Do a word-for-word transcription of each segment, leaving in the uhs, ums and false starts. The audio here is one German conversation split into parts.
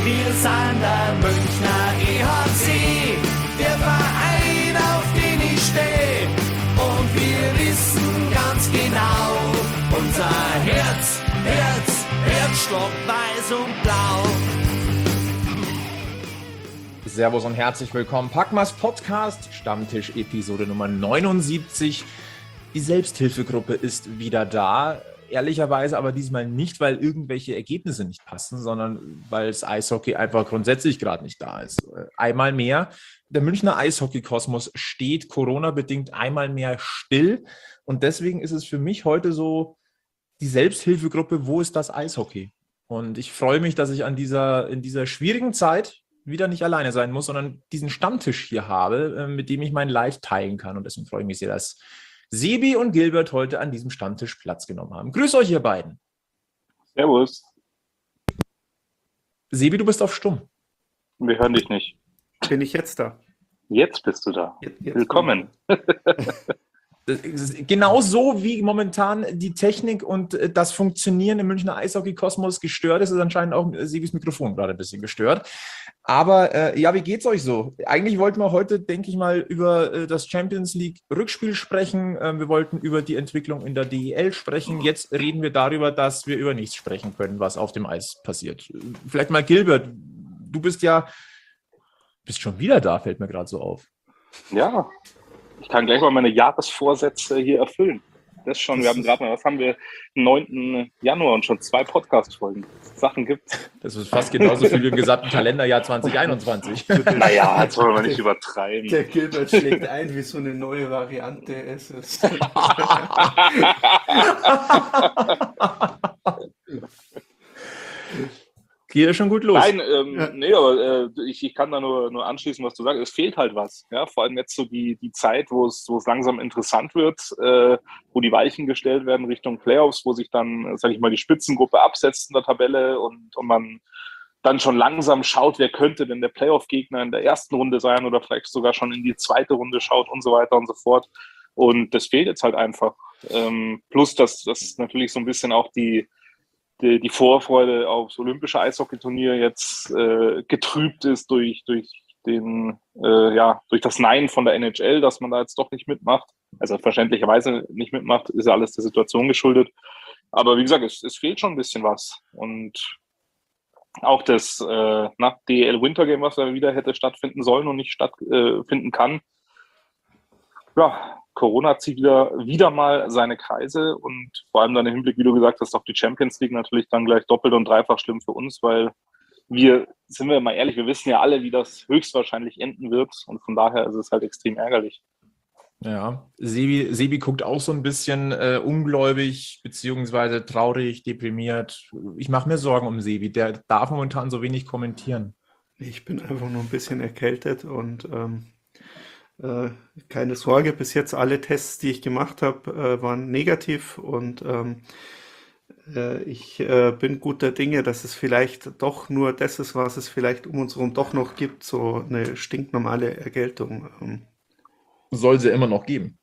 Wir sind der Münchner E H C, der Verein, auf den ich stehe. Und wir wissen ganz genau, unser Herz, Herz, Herzstock, weiß und blau. Servus und herzlich willkommen. Packmas Podcast, Stammtisch Episode Nummer neunundsiebzig. Die Selbsthilfegruppe ist wieder da. Ehrlicherweise aber diesmal nicht, weil irgendwelche Ergebnisse nicht passen, sondern weil das Eishockey einfach grundsätzlich gerade nicht da ist. Einmal mehr, der Münchner Eishockey-Kosmos steht Corona-bedingt einmal mehr still. Und deswegen ist es für mich heute so die Selbsthilfegruppe, wo ist das Eishockey? Und ich freue mich, dass ich an dieser, in dieser schwierigen Zeit wieder nicht alleine sein muss, sondern diesen Stammtisch hier habe, mit dem ich mein Live teilen kann. Und deswegen freue ich mich sehr, dass Sebi und Gilbert heute an diesem Stammtisch Platz genommen haben. Grüß euch, ihr beiden. Servus. Sebi, du bist auf Stumm. Wir hören dich nicht. Bin ich jetzt da? Jetzt bist du da. Jetzt, jetzt Willkommen. Genau so wie momentan die Technik und das Funktionieren im Münchner Eishockey-Kosmos gestört ist, ist anscheinend auch Sebis Mikrofon gerade ein bisschen gestört. Aber äh, ja, wie geht's euch so? Eigentlich wollten wir heute, denke ich mal, über äh, das Champions League-Rückspiel sprechen. Ähm, wir wollten über die Entwicklung in der D E L sprechen. Jetzt reden wir darüber, dass wir über nichts sprechen können, was auf dem Eis passiert. Vielleicht mal Gilbert, du bist ja, bist schon wieder da, fällt mir gerade so auf. Ja, ich kann gleich mal meine Jahresvorsätze hier erfüllen. Das schon, wir haben gerade mal, was haben wir, neunten Januar und schon zwei Podcast-Folgen. Sachen gibt's. Das ist fast genauso viel wie im gesamten Kalenderjahr zwanzig einundzwanzig. Naja, jetzt wollen wir nicht übertreiben. Der Gilbert schlägt ein, wie so eine neue Variante es ist. Geht ja schon gut los. Nein, ähm, ja. nee, aber äh, ich, ich kann da nur, nur anschließen, was du sagst. Es fehlt halt was. Ja? Vor allem jetzt so die, die Zeit, wo es, wo es langsam interessant wird, äh, wo die Weichen gestellt werden Richtung Playoffs, wo sich dann, sag ich mal, die Spitzengruppe absetzt in der Tabelle und, und man dann schon langsam schaut, wer könnte denn der Playoff-Gegner in der ersten Runde sein oder vielleicht sogar schon in die zweite Runde schaut und so weiter und so fort. Und das fehlt jetzt halt einfach. Ähm, plus, dass das natürlich so ein bisschen auch die Die, die Vorfreude aufs olympische Eishockeyturnier jetzt äh, getrübt ist durch, durch, den, äh, ja, durch das Nein von der N H L, dass man da jetzt doch nicht mitmacht. Also verständlicherweise nicht mitmacht, ist ja alles der Situation geschuldet. Aber wie gesagt, es, es fehlt schon ein bisschen was. Und auch das äh, na, D E L Winter Game, was ja wieder hätte stattfinden sollen und nicht stattfinden äh, kann, ja, Corona zieht wieder, wieder mal seine Kreise und vor allem dann im Hinblick, wie du gesagt hast, auf die Champions League natürlich dann gleich doppelt und dreifach schlimm für uns, weil wir, sind wir mal ehrlich, wir wissen ja alle, wie das höchstwahrscheinlich enden wird und von daher ist es halt extrem ärgerlich. Ja, Sebi, Sebi guckt auch so ein bisschen äh, ungläubig beziehungsweise traurig, deprimiert. Ich mache mir Sorgen um Sebi, der darf momentan so wenig kommentieren. Ich bin einfach nur ein bisschen erkältet und ähm Äh, keine Sorge, bis jetzt alle Tests, die ich gemacht habe, äh, waren negativ und ähm, äh, ich äh, bin guter Dinge, dass es vielleicht doch nur das ist, was es vielleicht um uns herum doch noch gibt, so eine stinknormale Erkältung. Ähm. Soll sie immer noch geben.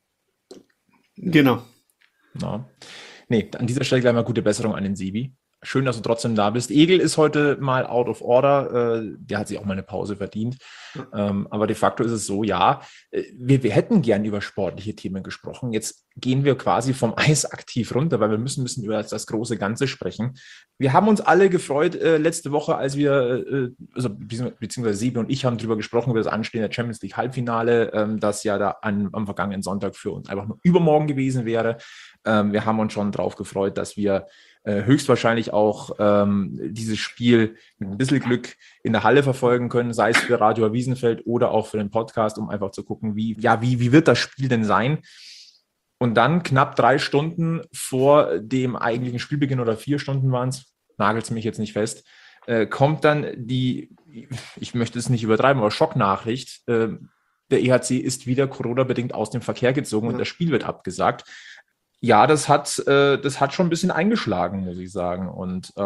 Genau. Ja. Nee, an dieser Stelle gleich mal gute Besserung an den Sebi. Schön, dass du trotzdem da bist. Egel ist heute mal out of order. Äh, der hat sich auch mal eine Pause verdient. Ähm, aber de facto ist es so, ja, wir, wir hätten gern über sportliche Themen gesprochen. Jetzt gehen wir quasi vom Eis aktiv runter, weil wir müssen, müssen über das, das große Ganze sprechen. Wir haben uns alle gefreut äh, letzte Woche, als wir, äh, also beziehungsweise Sebi und ich haben darüber gesprochen, über das anstehende Champions League Halbfinale, ähm, das ja da an, am vergangenen Sonntag für uns einfach nur übermorgen gewesen wäre. Ähm, wir haben uns schon drauf gefreut, dass wir höchstwahrscheinlich auch ähm, dieses Spiel mit ein bisschen Glück in der Halle verfolgen können, sei es für Radio Wiesenfeld oder auch für den Podcast, um einfach zu gucken, wie, ja, wie, wie wird das Spiel denn sein? Und dann knapp drei Stunden vor dem eigentlichen Spielbeginn oder vier Stunden waren es, nagelt es mich jetzt nicht fest, äh, kommt dann die, ich möchte es nicht übertreiben, aber Schocknachricht, äh, der E H C ist wieder Corona-bedingt aus dem Verkehr gezogen, ja, und das Spiel wird abgesagt. Ja, das hat, äh, das hat schon ein bisschen eingeschlagen, muss ich sagen. Und ähm,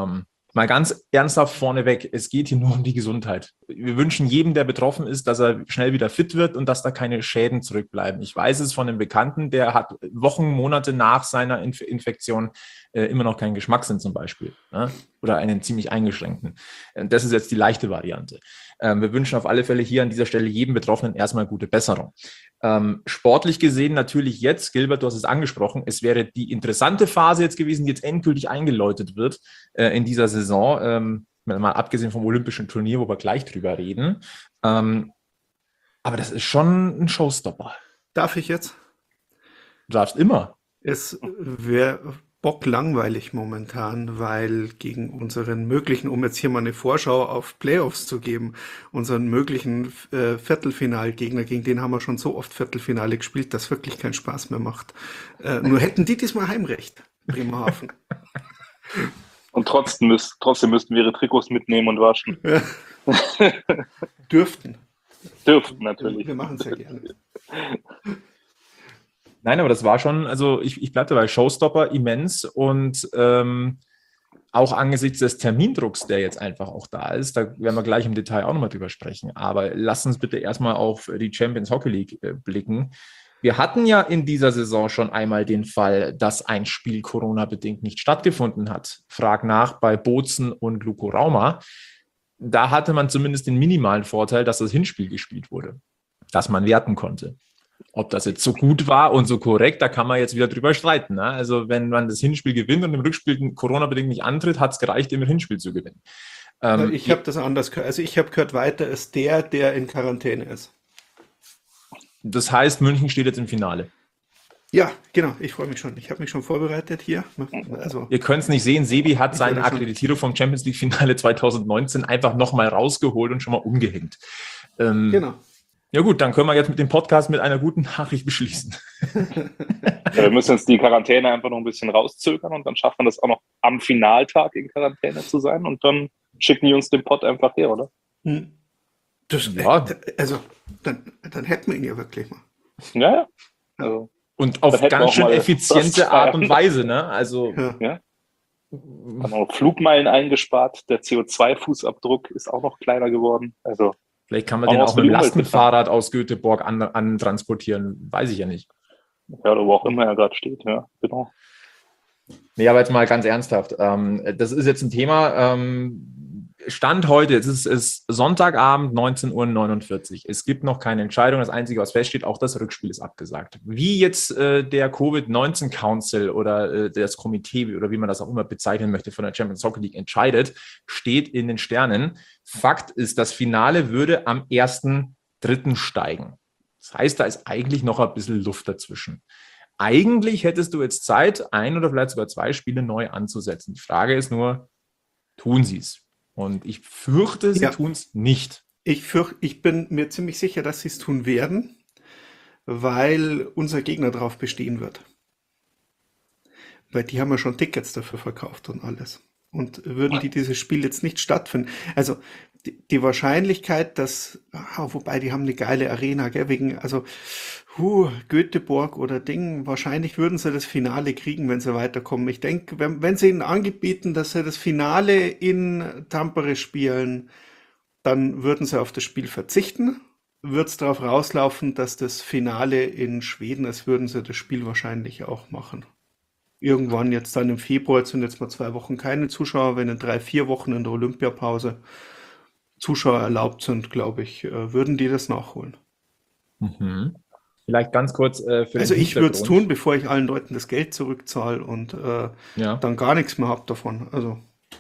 Mal ganz ernsthaft vorneweg, es geht hier nur um die Gesundheit. Wir wünschen jedem, der betroffen ist, dass er schnell wieder fit wird und dass da keine Schäden zurückbleiben. Ich weiß es von einem Bekannten, der hat Wochen, Monate nach seiner Inf- Infektion äh, immer noch keinen Geschmackssinn zum Beispiel, ne? Oder einen ziemlich eingeschränkten. Das ist jetzt die leichte Variante. Ähm, wir wünschen auf alle Fälle hier an dieser Stelle jedem Betroffenen erstmal gute Besserung. Ähm, sportlich gesehen natürlich jetzt, Gilbert, du hast es angesprochen, es wäre die interessante Phase jetzt gewesen, die jetzt endgültig eingeläutet wird äh, in dieser Saison, ähm, mal abgesehen vom Olympischen Turnier, wo wir gleich drüber reden. Ähm, aber das ist schon ein Showstopper. Darf ich jetzt? Du darfst immer. Es wäre bocklangweilig momentan, weil gegen unseren möglichen, um jetzt hier mal eine Vorschau auf Playoffs zu geben, unseren möglichen äh, Viertelfinalgegner, gegen den haben wir schon so oft Viertelfinale gespielt, dass wirklich keinen Spaß mehr macht. Äh, nur hätten die diesmal Heimrecht, Bremerhaven. Und trotzdem, müsst, trotzdem müssten wir ihre Trikots mitnehmen und waschen. Dürften. Dürften natürlich. Wir machen es ja gerne. Nein, aber das war schon, also ich, ich bleibe dabei, Showstopper immens und ähm, auch angesichts des Termindrucks, der jetzt einfach auch da ist, da werden wir gleich im Detail auch nochmal drüber sprechen, aber lass uns bitte erstmal auf die Champions Hockey League äh, blicken. Wir hatten ja in dieser Saison schon einmal den Fall, dass ein Spiel Corona-bedingt nicht stattgefunden hat. Frag nach bei Bozen und Luko Rauma. Da hatte man zumindest den minimalen Vorteil, dass das Hinspiel gespielt wurde, dass man werten konnte. Ob das jetzt so gut war und so korrekt, da kann man jetzt wieder drüber streiten. Ne? Also wenn man das Hinspiel gewinnt und im Rückspiel Corona-bedingt nicht antritt, hat es gereicht, im Hinspiel zu gewinnen. Ähm, ich habe das anders gehört. Also ich habe gehört, weiter ist der, der in Quarantäne ist. Das heißt, München steht jetzt im Finale. Ja, genau. Ich freue mich schon. Ich habe mich schon vorbereitet hier. Also, ihr könnt es nicht sehen, Sebi hat Ich seine wollte schon- Akkreditierung vom Champions League Finale zwanzig neunzehn einfach nochmal rausgeholt und schon mal umgehängt. Ähm, genau. Ja gut, dann können wir jetzt mit dem Podcast mit einer guten Nachricht beschließen. Ja, wir müssen jetzt die Quarantäne einfach noch ein bisschen rauszögern und dann schaffen wir das auch noch am Finaltag in Quarantäne zu sein und dann schicken die uns den Pott einfach her, oder? Hm. Das, Ja. äh, also, dann, dann hätten wir ihn ja wirklich mal. Ja, ja. Also, Und auf Dann hätten wir ganz auch schön mal effiziente was Art und feiern. Weise, ne? Also Ja. ja. Haben auch Flugmeilen eingespart, der C O zwei Fußabdruck ist auch noch kleiner geworden. Also vielleicht kann man Auch den was auch für mit dem die Umwelt Lastenfahrrad aus Göteborg an, an transportieren, weiß ich ja nicht. ja, oder wo auch immer er gerade steht, ja, genau. Nee, aber jetzt mal ganz ernsthaft. Ähm, das ist jetzt ein Thema, ähm, Stand heute, es ist, ist Sonntagabend, neunzehn Uhr neunundvierzig. Es gibt noch keine Entscheidung. Das Einzige, was feststeht, auch das Rückspiel ist abgesagt. Wie jetzt äh, der Covid neunzehn Council oder äh, das Komitee oder wie man das auch immer bezeichnen möchte von der Champions Hockey League entscheidet, steht in den Sternen. Fakt ist, das Finale würde am ersten dritten steigen. Das heißt, da ist eigentlich noch ein bisschen Luft dazwischen. Eigentlich hättest du jetzt Zeit, ein oder vielleicht sogar zwei Spiele neu anzusetzen. Die Frage ist nur, tun sie es? Und ich fürchte, sie Ja. tun es nicht. Ich, fürch, ich bin mir ziemlich sicher, dass sie es tun werden, weil unser Gegner darauf bestehen wird. Weil die haben ja schon Tickets dafür verkauft und alles. Und würden die dieses Spiel jetzt nicht stattfinden? Also die, die Wahrscheinlichkeit, dass, ah, wobei die haben eine geile Arena, gell, wegen, also huh, Göteborg oder Ding, wahrscheinlich würden sie das Finale kriegen, wenn sie weiterkommen. Ich denke, wenn, wenn sie ihnen angebieten, dass sie das Finale in Tampere spielen, dann würden sie auf das Spiel verzichten. Wird es darauf rauslaufen, dass das Finale in Schweden ist, würden sie das Spiel wahrscheinlich auch machen. Irgendwann jetzt dann im Februar, jetzt sind jetzt mal zwei Wochen keine Zuschauer, wenn in drei, vier Wochen in der Olympiapause Zuschauer erlaubt sind, glaube ich, äh, würden die das nachholen. Mhm. Vielleicht ganz kurz äh, für Also den ich würde es Hintergrund. tun, bevor ich allen Leuten das Geld zurückzahle und äh, Ja, dann gar nichts mehr habe davon. Also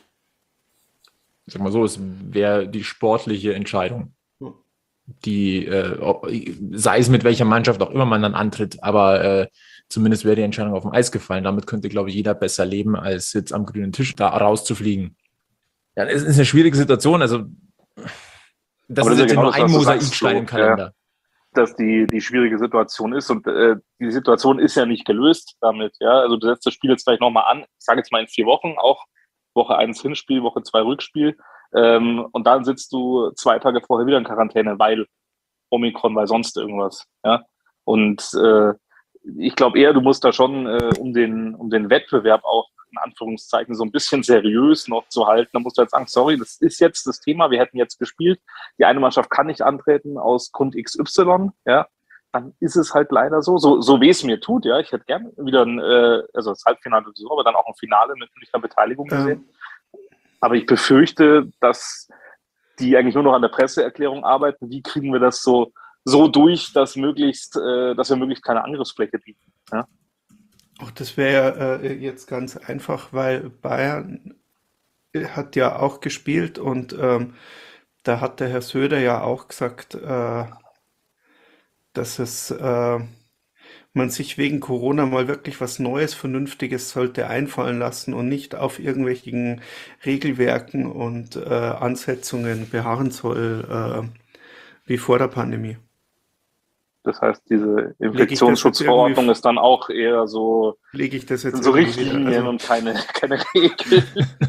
sag mal so, es wäre die sportliche Entscheidung. Ja. Die, äh, ob- sei es mit welcher Mannschaft auch immer man dann antritt, aber äh, zumindest wäre die Entscheidung auf dem Eis gefallen. Damit könnte, glaube ich, jeder besser leben, als jetzt am grünen Tisch da rauszufliegen. Ja, es ist eine schwierige Situation. Also, das Aber ist das ist ja jetzt genau nur das, ein was du sagst, Mosaikstein so, im Kalender. Dass die, die schwierige Situation ist und äh, die Situation ist ja nicht gelöst damit, ja. Also du setzt das Spiel jetzt vielleicht nochmal an, ich sage jetzt mal in vier Wochen, auch Woche eins Hinspiel, Woche zwei Rückspiel, ähm, und dann sitzt du zwei Tage vorher wieder in Quarantäne, weil Omikron, weil sonst irgendwas, ja. Und äh, ich glaube eher, du musst da schon, äh, um den, um den Wettbewerb auch in Anführungszeichen so ein bisschen seriös noch zu halten, da musst du jetzt sagen, sorry, das ist jetzt das Thema, wir hätten jetzt gespielt, die eine Mannschaft kann nicht antreten aus Grund X Y, ja, dann ist es halt leider so, so, so wie es mir tut, ja, ich hätte gerne wieder ein, äh, also das Halbfinale so, aber dann auch ein Finale mit einer Beteiligung gesehen. Ähm. Aber ich befürchte, dass die eigentlich nur noch an der Presseerklärung arbeiten, wie kriegen wir das so, so durch, dass möglichst, äh, dass wir möglichst keine Angriffsfläche bieten, ja. Auch das wäre äh, jetzt ganz einfach, weil Bayern hat ja auch gespielt und ähm, da hat der Herr Söder ja auch gesagt, äh, dass es äh, man sich wegen Corona mal wirklich was Neues, Vernünftiges sollte einfallen lassen und nicht auf irgendwelchen Regelwerken und äh, Ansetzungen beharren soll, äh, wie vor der Pandemie. Das heißt, diese Infektionsschutzverordnung ist dann auch eher so, lege ich das jetzt so Richtlinien wieder, also und keine, keine Regeln.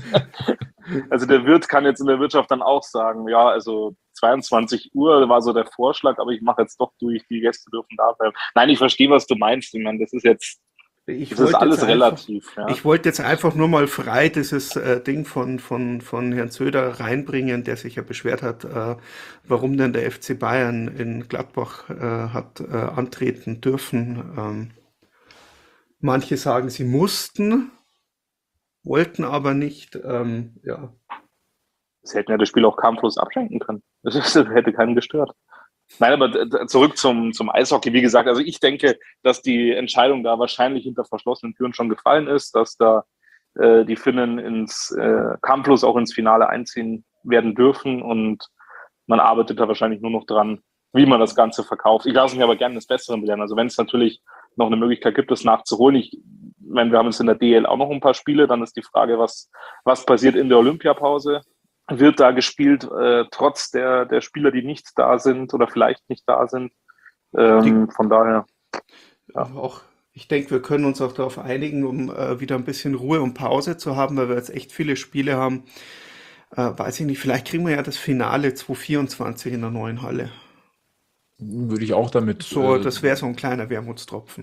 Also der Wirt kann jetzt in der Wirtschaft dann auch sagen, ja, also zweiundzwanzig Uhr war so der Vorschlag, aber ich mache jetzt doch durch, die Gäste dürfen da bleiben. Nein, ich verstehe, was du meinst. Ich meine, das ist jetzt Ich Das ist wollte alles jetzt relativ. Einfach, Ja. Ich wollte jetzt einfach nur mal frei dieses äh, Ding von, von, von Herrn Söder reinbringen, der sich ja beschwert hat, äh, warum denn der F C Bayern in Gladbach äh, hat äh, antreten dürfen. Ähm, manche sagen, sie mussten, wollten aber nicht. Ähm, ja. Sie hätten ja das Spiel auch kampflos abschenken können. Das, ist, das hätte keinen gestört. Nein, aber zurück zum, zum Eishockey. Wie gesagt, also ich denke, dass die Entscheidung da wahrscheinlich hinter verschlossenen Türen schon gefallen ist, dass da äh, die Finnen ins äh, kampflos auch ins Finale einziehen werden dürfen und man arbeitet da wahrscheinlich nur noch dran, wie man das Ganze verkauft. Ich lasse mich aber gerne das Bessere belehren. Also wenn es natürlich noch eine Möglichkeit gibt, das nachzuholen. Ich meine, wir haben jetzt in der D L auch noch ein paar Spiele, dann ist die Frage, was, was passiert in der Olympiapause? Wird da gespielt, äh, trotz der, der Spieler, die nicht da sind oder vielleicht nicht da sind. Ähm, die, von daher. Ja. Auch, ich denke, wir können uns auch darauf einigen, um äh, wieder ein bisschen Ruhe und Pause zu haben, weil wir jetzt echt viele Spiele haben. Äh, weiß ich nicht, vielleicht kriegen wir ja das Finale zwanzig vierundzwanzig in der neuen Halle. Würde ich auch damit. So, äh, das wäre so ein kleiner Wermutstropfen.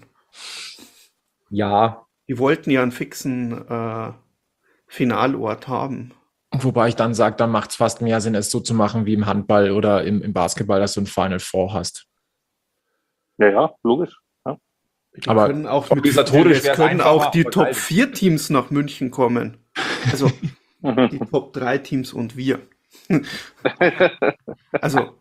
Ja. Die wollten ja einen fixen äh, Finalort haben. Wobei ich dann sage, dann macht es fast mehr Sinn, es so zu machen wie im Handball oder im, im Basketball, dass du ein Final Four hast. Ja, ja, logisch. Ja. Die aber können auch, mit, organisatorisch es können auch die Top vier Teams nach München kommen. Also die Top drei Teams und wir. also,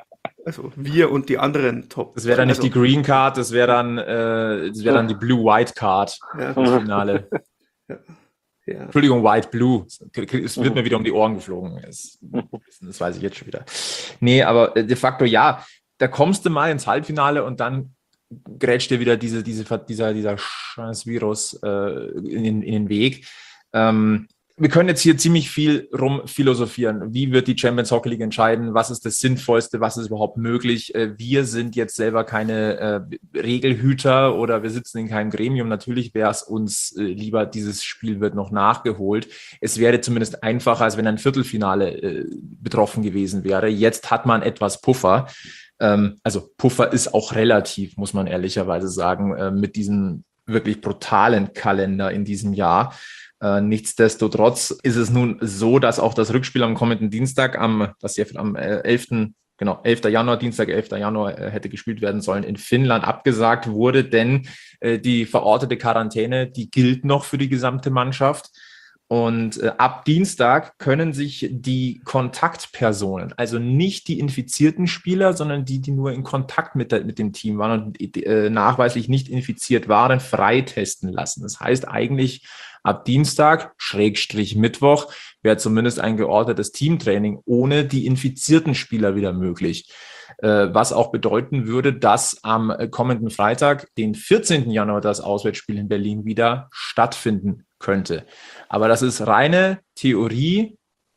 also wir und die anderen Top. Das wäre dann also, nicht die Green Card, das wäre dann, äh, das wäre dann die Blue-White Card ja. im Finale. Ja. Ja. Entschuldigung, White Blue. Es wird mir wieder um die Ohren geflogen. Das, das weiß ich jetzt schon wieder. Nee, aber de facto ja, da kommst du mal ins Halbfinale und dann grätscht dir wieder diese, diese, dieser, dieser scheiß Virus äh, in, in den Weg. Ähm, wir können jetzt hier ziemlich viel rum philosophieren. Wie wird die Champions Hockey League entscheiden? Was ist das Sinnvollste? Was ist überhaupt möglich? Wir sind jetzt selber keine äh, Regelhüter oder wir sitzen in keinem Gremium. Natürlich wäre es uns äh, lieber, dieses Spiel wird noch nachgeholt. Es wäre zumindest einfacher, als wenn ein Viertelfinale äh, betroffen gewesen wäre. Jetzt hat man etwas Puffer. Ähm, also Puffer ist auch relativ, muss man ehrlicherweise sagen, äh, mit diesem wirklich brutalen Kalender in diesem Jahr. Äh, nichtsdestotrotz ist es nun so, dass auch das Rückspiel am kommenden Dienstag, am, das ja am elften Genau, elfter Januar, Dienstag, elfter Januar äh, hätte gespielt werden sollen, in Finnland abgesagt wurde, denn äh, die verortete Quarantäne, die gilt noch für die gesamte Mannschaft. Und äh, ab Dienstag können sich die Kontaktpersonen, also nicht die infizierten Spieler, sondern die, die nur in Kontakt mit, der, mit dem Team waren und äh, nachweislich nicht infiziert waren, freitesten lassen. Das heißt eigentlich, ab Dienstag, Schrägstrich Mittwoch, wäre zumindest ein geordnetes Teamtraining ohne die infizierten Spieler wieder möglich. Äh, was auch bedeuten würde, dass am kommenden Freitag, den vierzehnten Januar, das Auswärtsspiel in Berlin wieder stattfinden könnte. Aber das ist reine Theorie,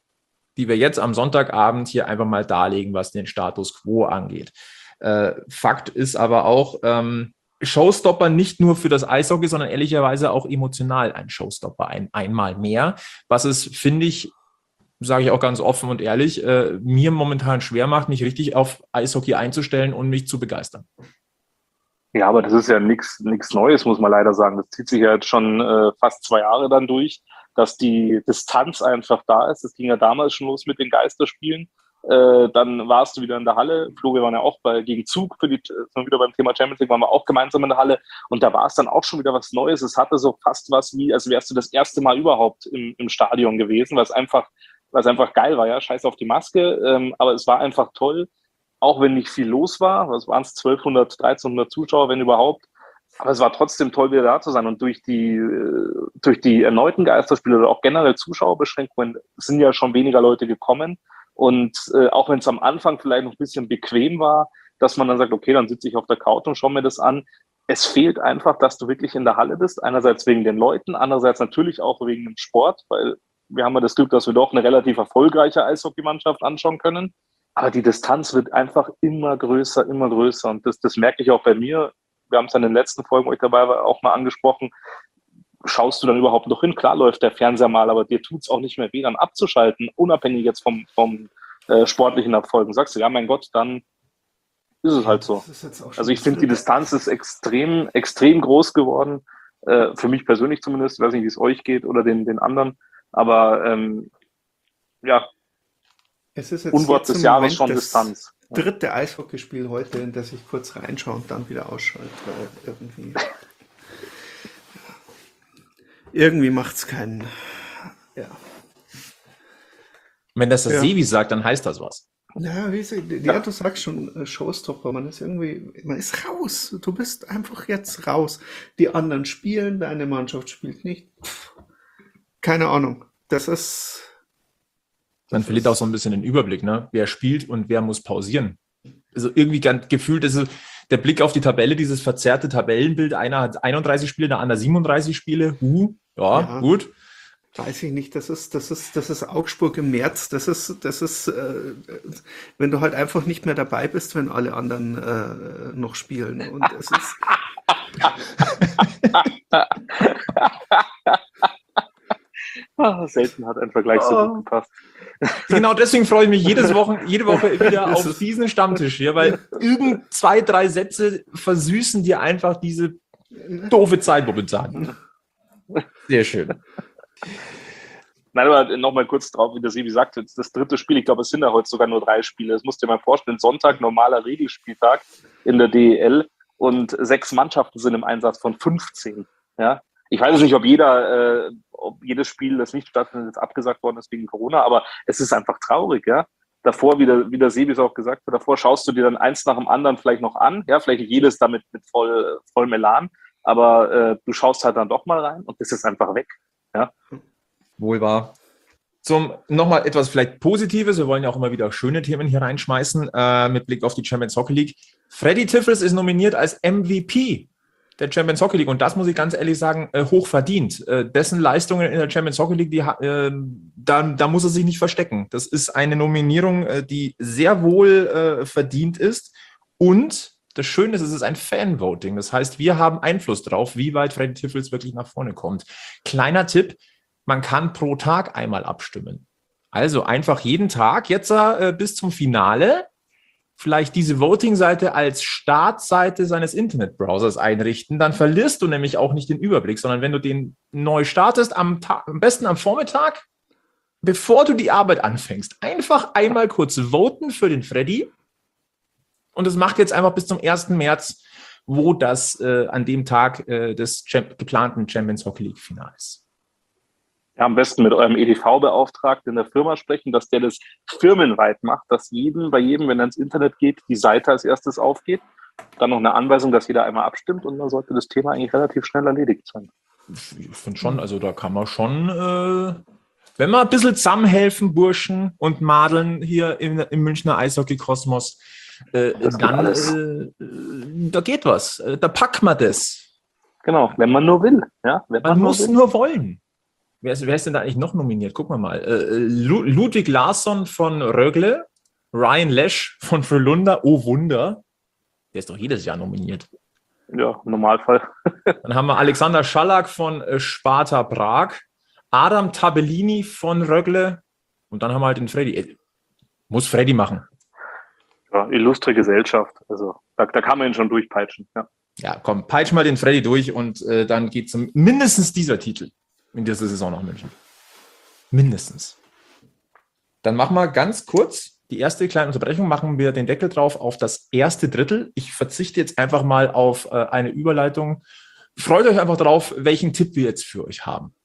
die wir jetzt am Sonntagabend hier einfach mal darlegen, was den Status quo angeht. Äh, Fakt ist aber auch, ähm, Showstopper nicht nur für das Eishockey, sondern ehrlicherweise auch emotional ein Showstopper, ein, einmal mehr, was es, finde ich, sage ich auch ganz offen und ehrlich, äh, mir momentan schwer macht, mich richtig auf Eishockey einzustellen und mich zu begeistern. Ja, aber das ist ja nichts nichts Neues, muss man leider sagen. Das zieht sich ja jetzt schon äh, fast zwei Jahre dann durch, dass die Distanz einfach da ist. Das ging ja damals schon los mit den Geisterspielen. Äh, dann warst du wieder in der Halle. Flo, wir waren ja auch bei, gegen Zug, für die, sind wieder beim Thema Champions League, waren wir auch gemeinsam in der Halle. Und da war es dann auch schon wieder was Neues. Es hatte so fast was wie, als wärst du das erste Mal überhaupt im, im Stadion gewesen, was einfach, was einfach geil war, ja. Scheiß auf die Maske. Ähm, aber es war einfach toll, auch wenn nicht viel los war. Was waren es? zwölfhundert, dreizehnhundert Zuschauer, wenn überhaupt. Aber es war trotzdem toll, wieder da zu sein. Und durch die, durch die erneuten Geisterspiele oder auch generell Zuschauerbeschränkungen sind ja schon weniger Leute gekommen. Und äh, auch wenn es am Anfang vielleicht noch ein bisschen bequem war, dass man dann sagt, okay, dann sitze ich auf der Couch und schaue mir das an. Es fehlt einfach, dass du wirklich in der Halle bist. Einerseits wegen den Leuten, andererseits natürlich auch wegen dem Sport, weil wir haben ja das Glück, dass wir doch eine relativ erfolgreiche Eishockeymannschaft anschauen können. Aber die Distanz wird einfach immer größer, immer größer. Und das, das merke ich auch bei mir. Wir haben es in den letzten Folgen, wo ich dabei war, auch mal angesprochen. Schaust du dann überhaupt noch hin? Klar läuft der Fernseher mal, aber dir tut es auch nicht mehr weh, dann abzuschalten, unabhängig jetzt vom, vom äh, sportlichen Erfolgen. Sagst du, ja, mein Gott, dann ist es halt so. Also ich finde, die Distanz ist extrem, extrem groß geworden. Äh, für mich persönlich zumindest. Ich weiß nicht, wie es euch geht oder den, den anderen. Aber ähm, ja, es ist jetzt Unwort des Jahres schon Distanz. Dritte Eishockeyspiel heute, in das ich kurz reinschaue und dann wieder ausschalte. Irgendwie, irgendwie macht es keinen. Ja. Wenn das der Ja. Sebi sagt, dann heißt das was. Ja, wie sie, ja, du sagst schon äh, Showstopper, man ist irgendwie, man ist raus. Du bist einfach jetzt raus. Die anderen spielen, deine Mannschaft spielt nicht. Pff, keine Ahnung. Das ist. Man verliert auch so ein bisschen den Überblick, ne? Wer spielt und wer muss pausieren. Also irgendwie ganz gefühlt, also der Blick auf die Tabelle, dieses verzerrte Tabellenbild, einer hat einunddreißig Spiele, der andere siebenunddreißig Spiele. Uh, ja, Ja. gut. Weiß ich nicht, das ist, das ist, das ist Augsburg im März, das ist, das ist, äh, wenn du halt einfach nicht mehr dabei bist, wenn alle anderen äh, noch spielen. Und es ist. Ah, selten hat ein Vergleich so Oh. gut gepasst. Genau deswegen freue ich mich jedes Woche, jede Woche wieder Das auf ist- diesen Stammtisch hier, weil irgend zwei, drei Sätze versüßen dir einfach diese doofe Zeit momentan. Sehr schön. Nein, aber nochmal kurz drauf, wie der Sebi sagte, jetzt das dritte Spiel, ich glaube, es sind ja heute sogar nur drei Spiele. Das musst du dir mal vorstellen. Sonntag, normaler Regelspieltag in der D E L und sechs Mannschaften sind im Einsatz von fünfzehn. Ja? Ich weiß nicht, ob jeder, äh, ob jedes Spiel, das nicht stattfindet, jetzt abgesagt worden ist wegen Corona, aber es ist einfach traurig, ja. Davor, wie der, wie der Sebi es auch gesagt hat, davor schaust du dir dann eins nach dem anderen vielleicht noch an, ja, vielleicht jedes damit mit voll, voll Melan, aber äh, du schaust halt dann doch mal rein und das ist einfach weg, ja. Wohl wahr. Zum nochmal etwas vielleicht Positives, wir wollen ja auch immer wieder schöne Themen hier reinschmeißen, äh, mit Blick auf die Champions Hockey League. Freddy Tiffels ist nominiert als M V P der Champions Hockey League und das muss ich ganz ehrlich sagen, äh, hoch verdient. Äh, dessen Leistungen in der Champions Hockey League, die, äh, da, da muss er sich nicht verstecken. Das ist eine Nominierung, äh, die sehr wohl äh, verdient ist und das Schöne ist, es ist ein Fan-Voting. Das heißt, wir haben Einfluss drauf, wie weit Freddy Tiffels wirklich nach vorne kommt. Kleiner Tipp, man kann pro Tag einmal abstimmen. Also einfach jeden Tag, jetzt äh, bis zum Finale, vielleicht diese Voting-Seite als Startseite seines Internetbrowsers einrichten. Dann verlierst du nämlich auch nicht den Überblick, sondern wenn du den neu startest, am, Tag, am besten am Vormittag, bevor du die Arbeit anfängst, einfach einmal kurz voten für den Freddy. Und das macht jetzt einfach bis zum ersten März, wo das äh, an dem Tag äh, des Champ- geplanten Champions Hockey League Finals. Ja, am besten mit eurem E D V-Beauftragten in der Firma sprechen, dass der das firmenweit macht, dass jedem, bei jedem, wenn er ins Internet geht, die Seite als erstes aufgeht. Dann noch eine Anweisung, dass jeder einmal abstimmt und dann sollte das Thema eigentlich relativ schnell erledigt sein. Ich finde schon, also da kann man schon, äh, wenn wir ein bisschen zusammenhelfen, Burschen und Madeln hier im, im Münchner Eishockey-Kosmos, äh, Das geht dann, alles. äh, äh, da geht was. Äh, Da packen wir das. Genau, wenn man nur will. Ja, wenn Man man, muss nur will. nur wollen. Wer ist, wer ist denn da eigentlich noch nominiert? Gucken wir mal. Äh, Lu- Ludwig Larsson von Rögle, Ryan Lesch von Frölunda, oh Wunder. Der ist doch jedes Jahr nominiert. Ja, im Normalfall. Dann haben wir Alexander Schallak von äh, Sparta Prag, Adam Tabellini von Rögle und dann haben wir halt den Freddy. Äh, Muss Freddy machen. Ja, illustre Gesellschaft. Also da, da kann man ihn schon durchpeitschen. Ja. Ja, komm, peitsch mal den Freddy durch und äh, dann geht es mindestens dieser Titel in dieser Saison nach München. Mindestens. Dann machen wir ganz kurz die erste kleine Unterbrechung, machen wir den Deckel drauf auf das erste Drittel. Ich verzichte jetzt einfach mal auf äh, eine Überleitung. Freut euch einfach drauf, welchen Tipp wir jetzt für euch haben.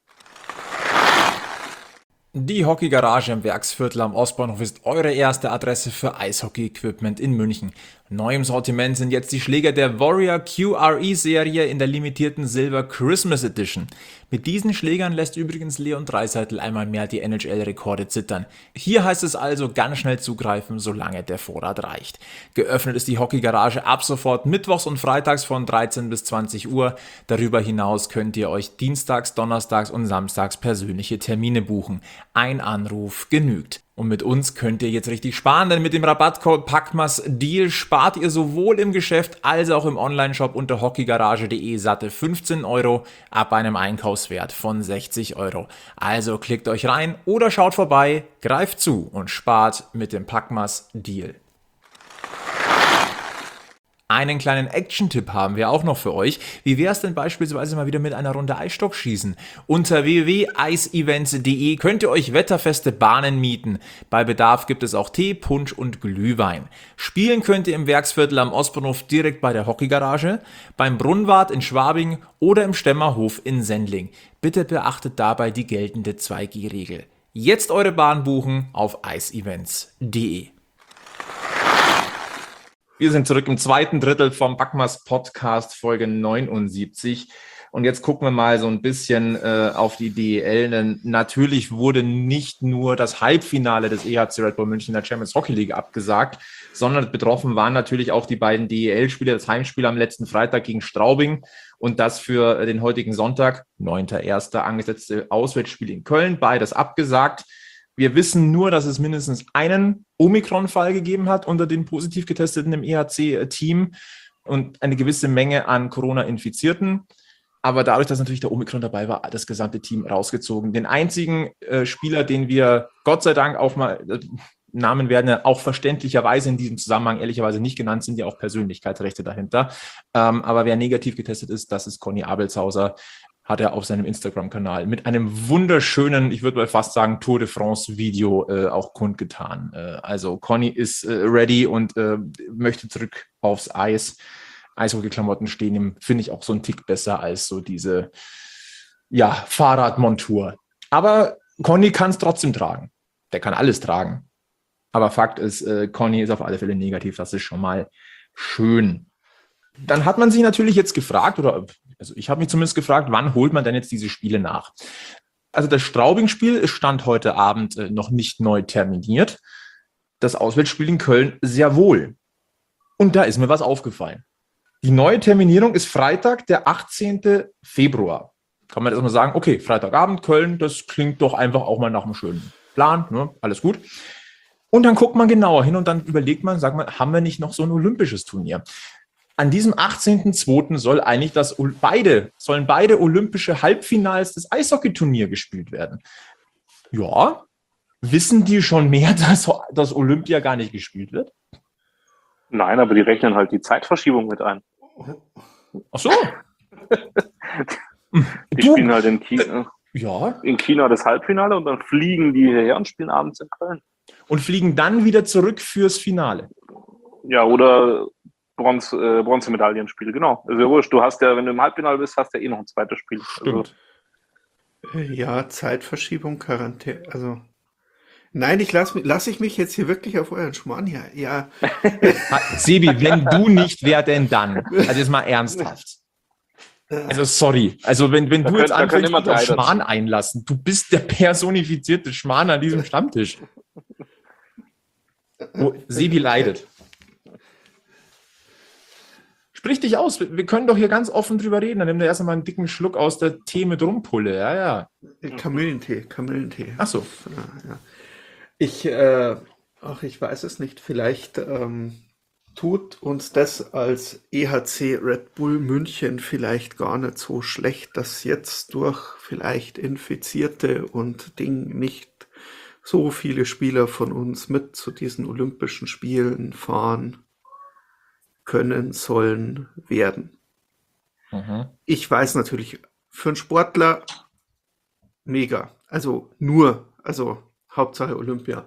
Die Hockey-Garage im Werksviertel am Ostbahnhof ist eure erste Adresse für Eishockey-Equipment in München. Neu im Sortiment sind jetzt die Schläger der Warrior Q R E-Serie in der limitierten Silver Christmas Edition. Mit diesen Schlägern lässt übrigens Leon Draisaitl einmal mehr die N H L-Rekorde zittern. Hier heißt es also ganz schnell zugreifen, solange der Vorrat reicht. Geöffnet ist die Hockey-Garage ab sofort mittwochs und freitags von dreizehn bis zwanzig Uhr. Darüber hinaus könnt ihr euch dienstags, donnerstags und samstags persönliche Termine buchen. Ein Anruf genügt. Und mit uns könnt ihr jetzt richtig sparen, denn mit dem Rabattcode PACMASDEAL spart ihr sowohl im Geschäft als auch im Onlineshop unter hockeygarage punkt de satte fünfzehn Euro ab einem Einkaufswert von sechzig Euro. Also klickt euch rein oder schaut vorbei, greift zu und spart mit dem PACMASDEAL. Einen kleinen Action-Tipp haben wir auch noch für euch. Wie wäre es denn beispielsweise mal wieder mit einer Runde Eisstockschießen? Unter w w w punkt eisevents punkt de könnt ihr euch wetterfeste Bahnen mieten. Bei Bedarf gibt es auch Tee, Punsch und Glühwein. Spielen könnt ihr im Werksviertel am Ostbahnhof direkt bei der Hockeygarage, beim Brunnwart in Schwabing oder im Stemmerhof in Sendling. Bitte beachtet dabei die geltende zwei G Regel. Jetzt eure Bahn buchen auf eisevents punkt de. Wir sind zurück im zweiten Drittel vom Backmas Podcast, Folge neunundsiebzig. Und jetzt gucken wir mal so ein bisschen äh, auf die D E L. Denn natürlich wurde nicht nur das Halbfinale des E H C Red Bull München in der Champions Hockey League abgesagt, sondern betroffen waren natürlich auch die beiden D E L-Spiele. Das Heimspiel am letzten Freitag gegen Straubing und das für den heutigen Sonntag, neunter erster angesetzte Auswärtsspiel in Köln. Beides abgesagt. Wir wissen nur, dass es mindestens einen Omikron-Fall gegeben hat unter den positiv Getesteten im E H C-Team und eine gewisse Menge an Corona-Infizierten. Aber dadurch, dass natürlich der Omikron dabei war, hat das gesamte Team rausgezogen. Den einzigen äh, Spieler, den wir Gott sei Dank auch mal, äh, Namen werden ja auch verständlicherweise in diesem Zusammenhang ehrlicherweise nicht genannt, sind ja auch Persönlichkeitsrechte dahinter. Ähm, aber wer negativ getestet ist, das ist Conny Abelshauser. Hat er auf seinem Instagram-Kanal mit einem wunderschönen, ich würde mal fast sagen, Tour de France-Video äh, auch kundgetan. Äh, also Conny ist äh, ready und äh, möchte zurück aufs Eis. Eishockey-Klamotten stehen ihm, finde ich, auch so ein Tick besser als so diese ja, Fahrradmontur. Aber Conny kann es trotzdem tragen. Der kann alles tragen. Aber Fakt ist, äh, Conny ist auf alle Fälle negativ. Das ist schon mal schön. Dann hat man sich natürlich jetzt gefragt, oder also ich habe mich zumindest gefragt, wann holt man denn jetzt diese Spiele nach? Also das Straubing-Spiel stand heute Abend äh, noch nicht neu terminiert. Das Auswärtsspiel in Köln sehr wohl. Und da ist mir was aufgefallen. Die neue Terminierung ist Freitag, der achtzehnten Februar. Kann man erstmal sagen, okay, Freitagabend Köln, das klingt doch einfach auch mal nach einem schönen Plan, ne? Alles gut. Und dann guckt man genauer hin und dann überlegt man, sagt man, haben wir nicht noch so ein olympisches Turnier? An diesem achtzehnten zweiten soll eigentlich das beide, sollen beide olympische Halbfinals des Eishockeyturnier gespielt werden. Ja, wissen die schon mehr, dass das Olympia gar nicht gespielt wird? Nein, aber die rechnen halt die Zeitverschiebung mit ein. Ach so. Die Du, spielen halt in China, ja, in China das Halbfinale und dann fliegen die hierher und spielen abends in Köln. und fliegen dann wieder zurück fürs Finale. Ja, oder Bronze, äh, Bronzemedaillenspiel, genau. Also ja wurscht, du hast ja, wenn du im Halbfinale bist, hast du ja eh noch ein zweites Spiel. Stimmt. Also, Ja, Zeitverschiebung, Quarantäne, also. Nein, ich lasse lass ich mich jetzt hier wirklich auf euren Schmarrn hier. Ja, Ha, Sebi, wenn du nicht, wer denn dann? Also jetzt mal ernsthaft. Also sorry, also wenn, wenn Da du können- jetzt da können anfängst, immer dich auf drei dazu. Schmarrn einlassen, du bist der personifizierte Schmarrn an diesem Stammtisch. Oh, Sebi leidet. Sprich dich aus, wir wir können doch hier ganz offen drüber reden. Dann nimm dir erst einmal einen dicken Schluck aus der Tee mit Rumpulle. Ja, ja. Kamillentee, Kamillentee. Ach so. Ja, ja. Ich, äh, ach, ich weiß es nicht. Vielleicht ähm, tut uns das als E H C Red Bull München vielleicht gar nicht so schlecht, dass jetzt durch vielleicht Infizierte und Ding nicht so viele Spieler von uns mit zu diesen Olympischen Spielen fahren können, sollen, werden. Mhm. Ich weiß natürlich, für einen Sportler mega. Also nur, also Hauptsache Olympia.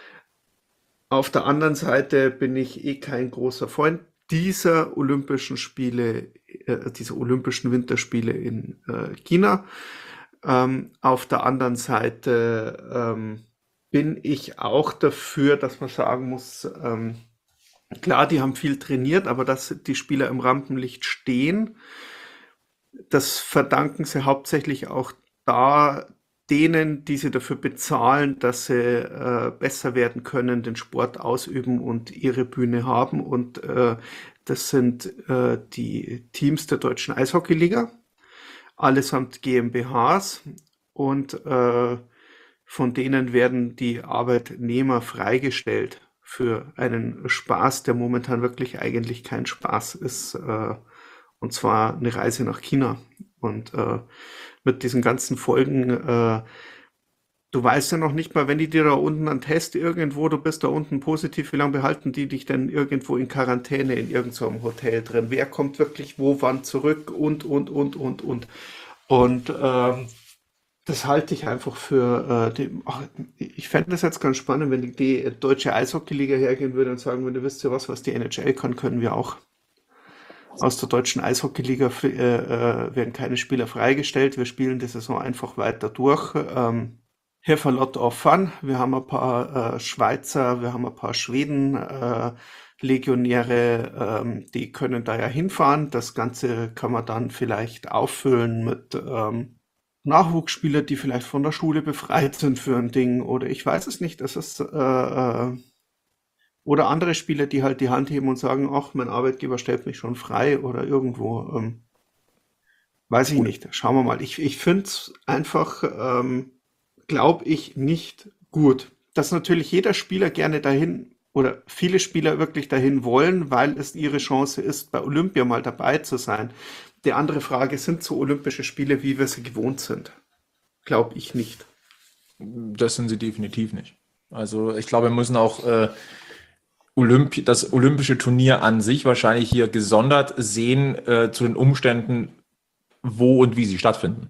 Auf der anderen Seite bin ich eh kein großer Freund dieser Olympischen Spiele, äh, dieser Olympischen Winterspiele in äh, China. Ähm, auf der anderen Seite ähm, bin ich auch dafür, dass man sagen muss, ähm, klar, die haben viel trainiert, aber dass die Spieler im Rampenlicht stehen, das verdanken sie hauptsächlich auch da denen, die sie dafür bezahlen, dass sie äh, besser werden können, den Sport ausüben und ihre Bühne haben. Und äh, das sind äh, die Teams der Deutschen Eishockeyliga, allesamt GmbHs. Und äh, von denen werden die Arbeitnehmer freigestellt für einen Spaß, der momentan wirklich eigentlich kein Spaß ist. Äh, und zwar eine Reise nach China. Und äh, mit diesen ganzen Folgen, äh, du weißt ja noch nicht mal, wenn die dir da unten einen Test irgendwo, du bist da unten positiv, wie lange behalten die dich denn irgendwo in Quarantäne in irgendeinem so Hotel drin? Wer kommt wirklich wo, wann zurück und, und, und, und, und. Und äh, das halte ich einfach für, äh, die, ach, ich fände das jetzt ganz spannend, wenn die, die deutsche Eishockeyliga hergehen würde und sagen würde, wisst ihr was, was die N H L kann, können wir auch. Aus der deutschen Eishockeyliga äh, äh, werden keine Spieler freigestellt. Wir spielen die Saison einfach weiter durch. Ähm, have a lot of fun. Wir haben ein paar äh, Schweizer, wir haben ein paar Schweden, äh, Legionäre, ähm, die können da ja hinfahren. Das Ganze kann man dann vielleicht auffüllen mit ähm, Nachwuchsspieler, die vielleicht von der Schule befreit sind für ein Ding. Oder ich weiß es nicht. Das ist... Äh, äh, Oder andere Spieler, die halt die Hand heben und sagen, ach, mein Arbeitgeber stellt mich schon frei oder irgendwo. Ähm, weiß ich nicht. Schauen wir mal. Ich, ich finde es einfach, ähm, glaube ich, nicht gut. Dass natürlich jeder Spieler gerne dahin oder viele Spieler wirklich dahin wollen, weil es ihre Chance ist, bei Olympia mal dabei zu sein. Die andere Frage, sind so Olympische Spiele, wie wir sie gewohnt sind? Glaube ich nicht. Das sind sie definitiv nicht. Also ich glaube, wir müssen auch äh, Olympi- das olympische Turnier an sich wahrscheinlich hier gesondert sehen äh, zu den Umständen, wo und wie sie stattfinden.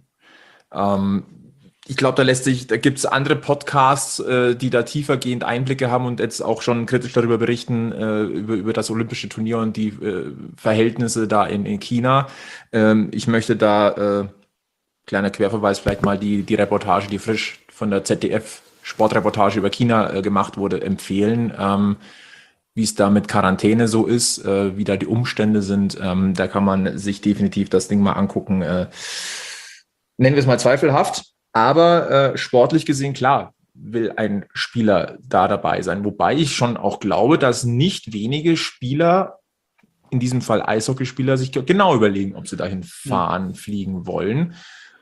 Ähm, ich glaube, da lässt sich, da gibt es andere Podcasts, äh, die da tiefergehend Einblicke haben und jetzt auch schon kritisch darüber berichten, äh, über, über das olympische Turnier und die äh, Verhältnisse da in, in China. Ähm, ich möchte da, äh, kleiner Querverweis, vielleicht mal die, die Reportage, die frisch von der Z D F Sportreportage über China äh, gemacht wurde, empfehlen. Ähm, wie es da mit Quarantäne so ist, äh, wie da die Umstände sind. Ähm, da kann man sich definitiv das Ding mal angucken. Äh, nennen wir es mal zweifelhaft, aber äh, sportlich gesehen, klar, will ein Spieler da dabei sein. Wobei ich schon auch glaube, dass nicht wenige Spieler, in diesem Fall Eishockeyspieler, sich genau überlegen, ob sie dahin fahren, ja. fliegen wollen.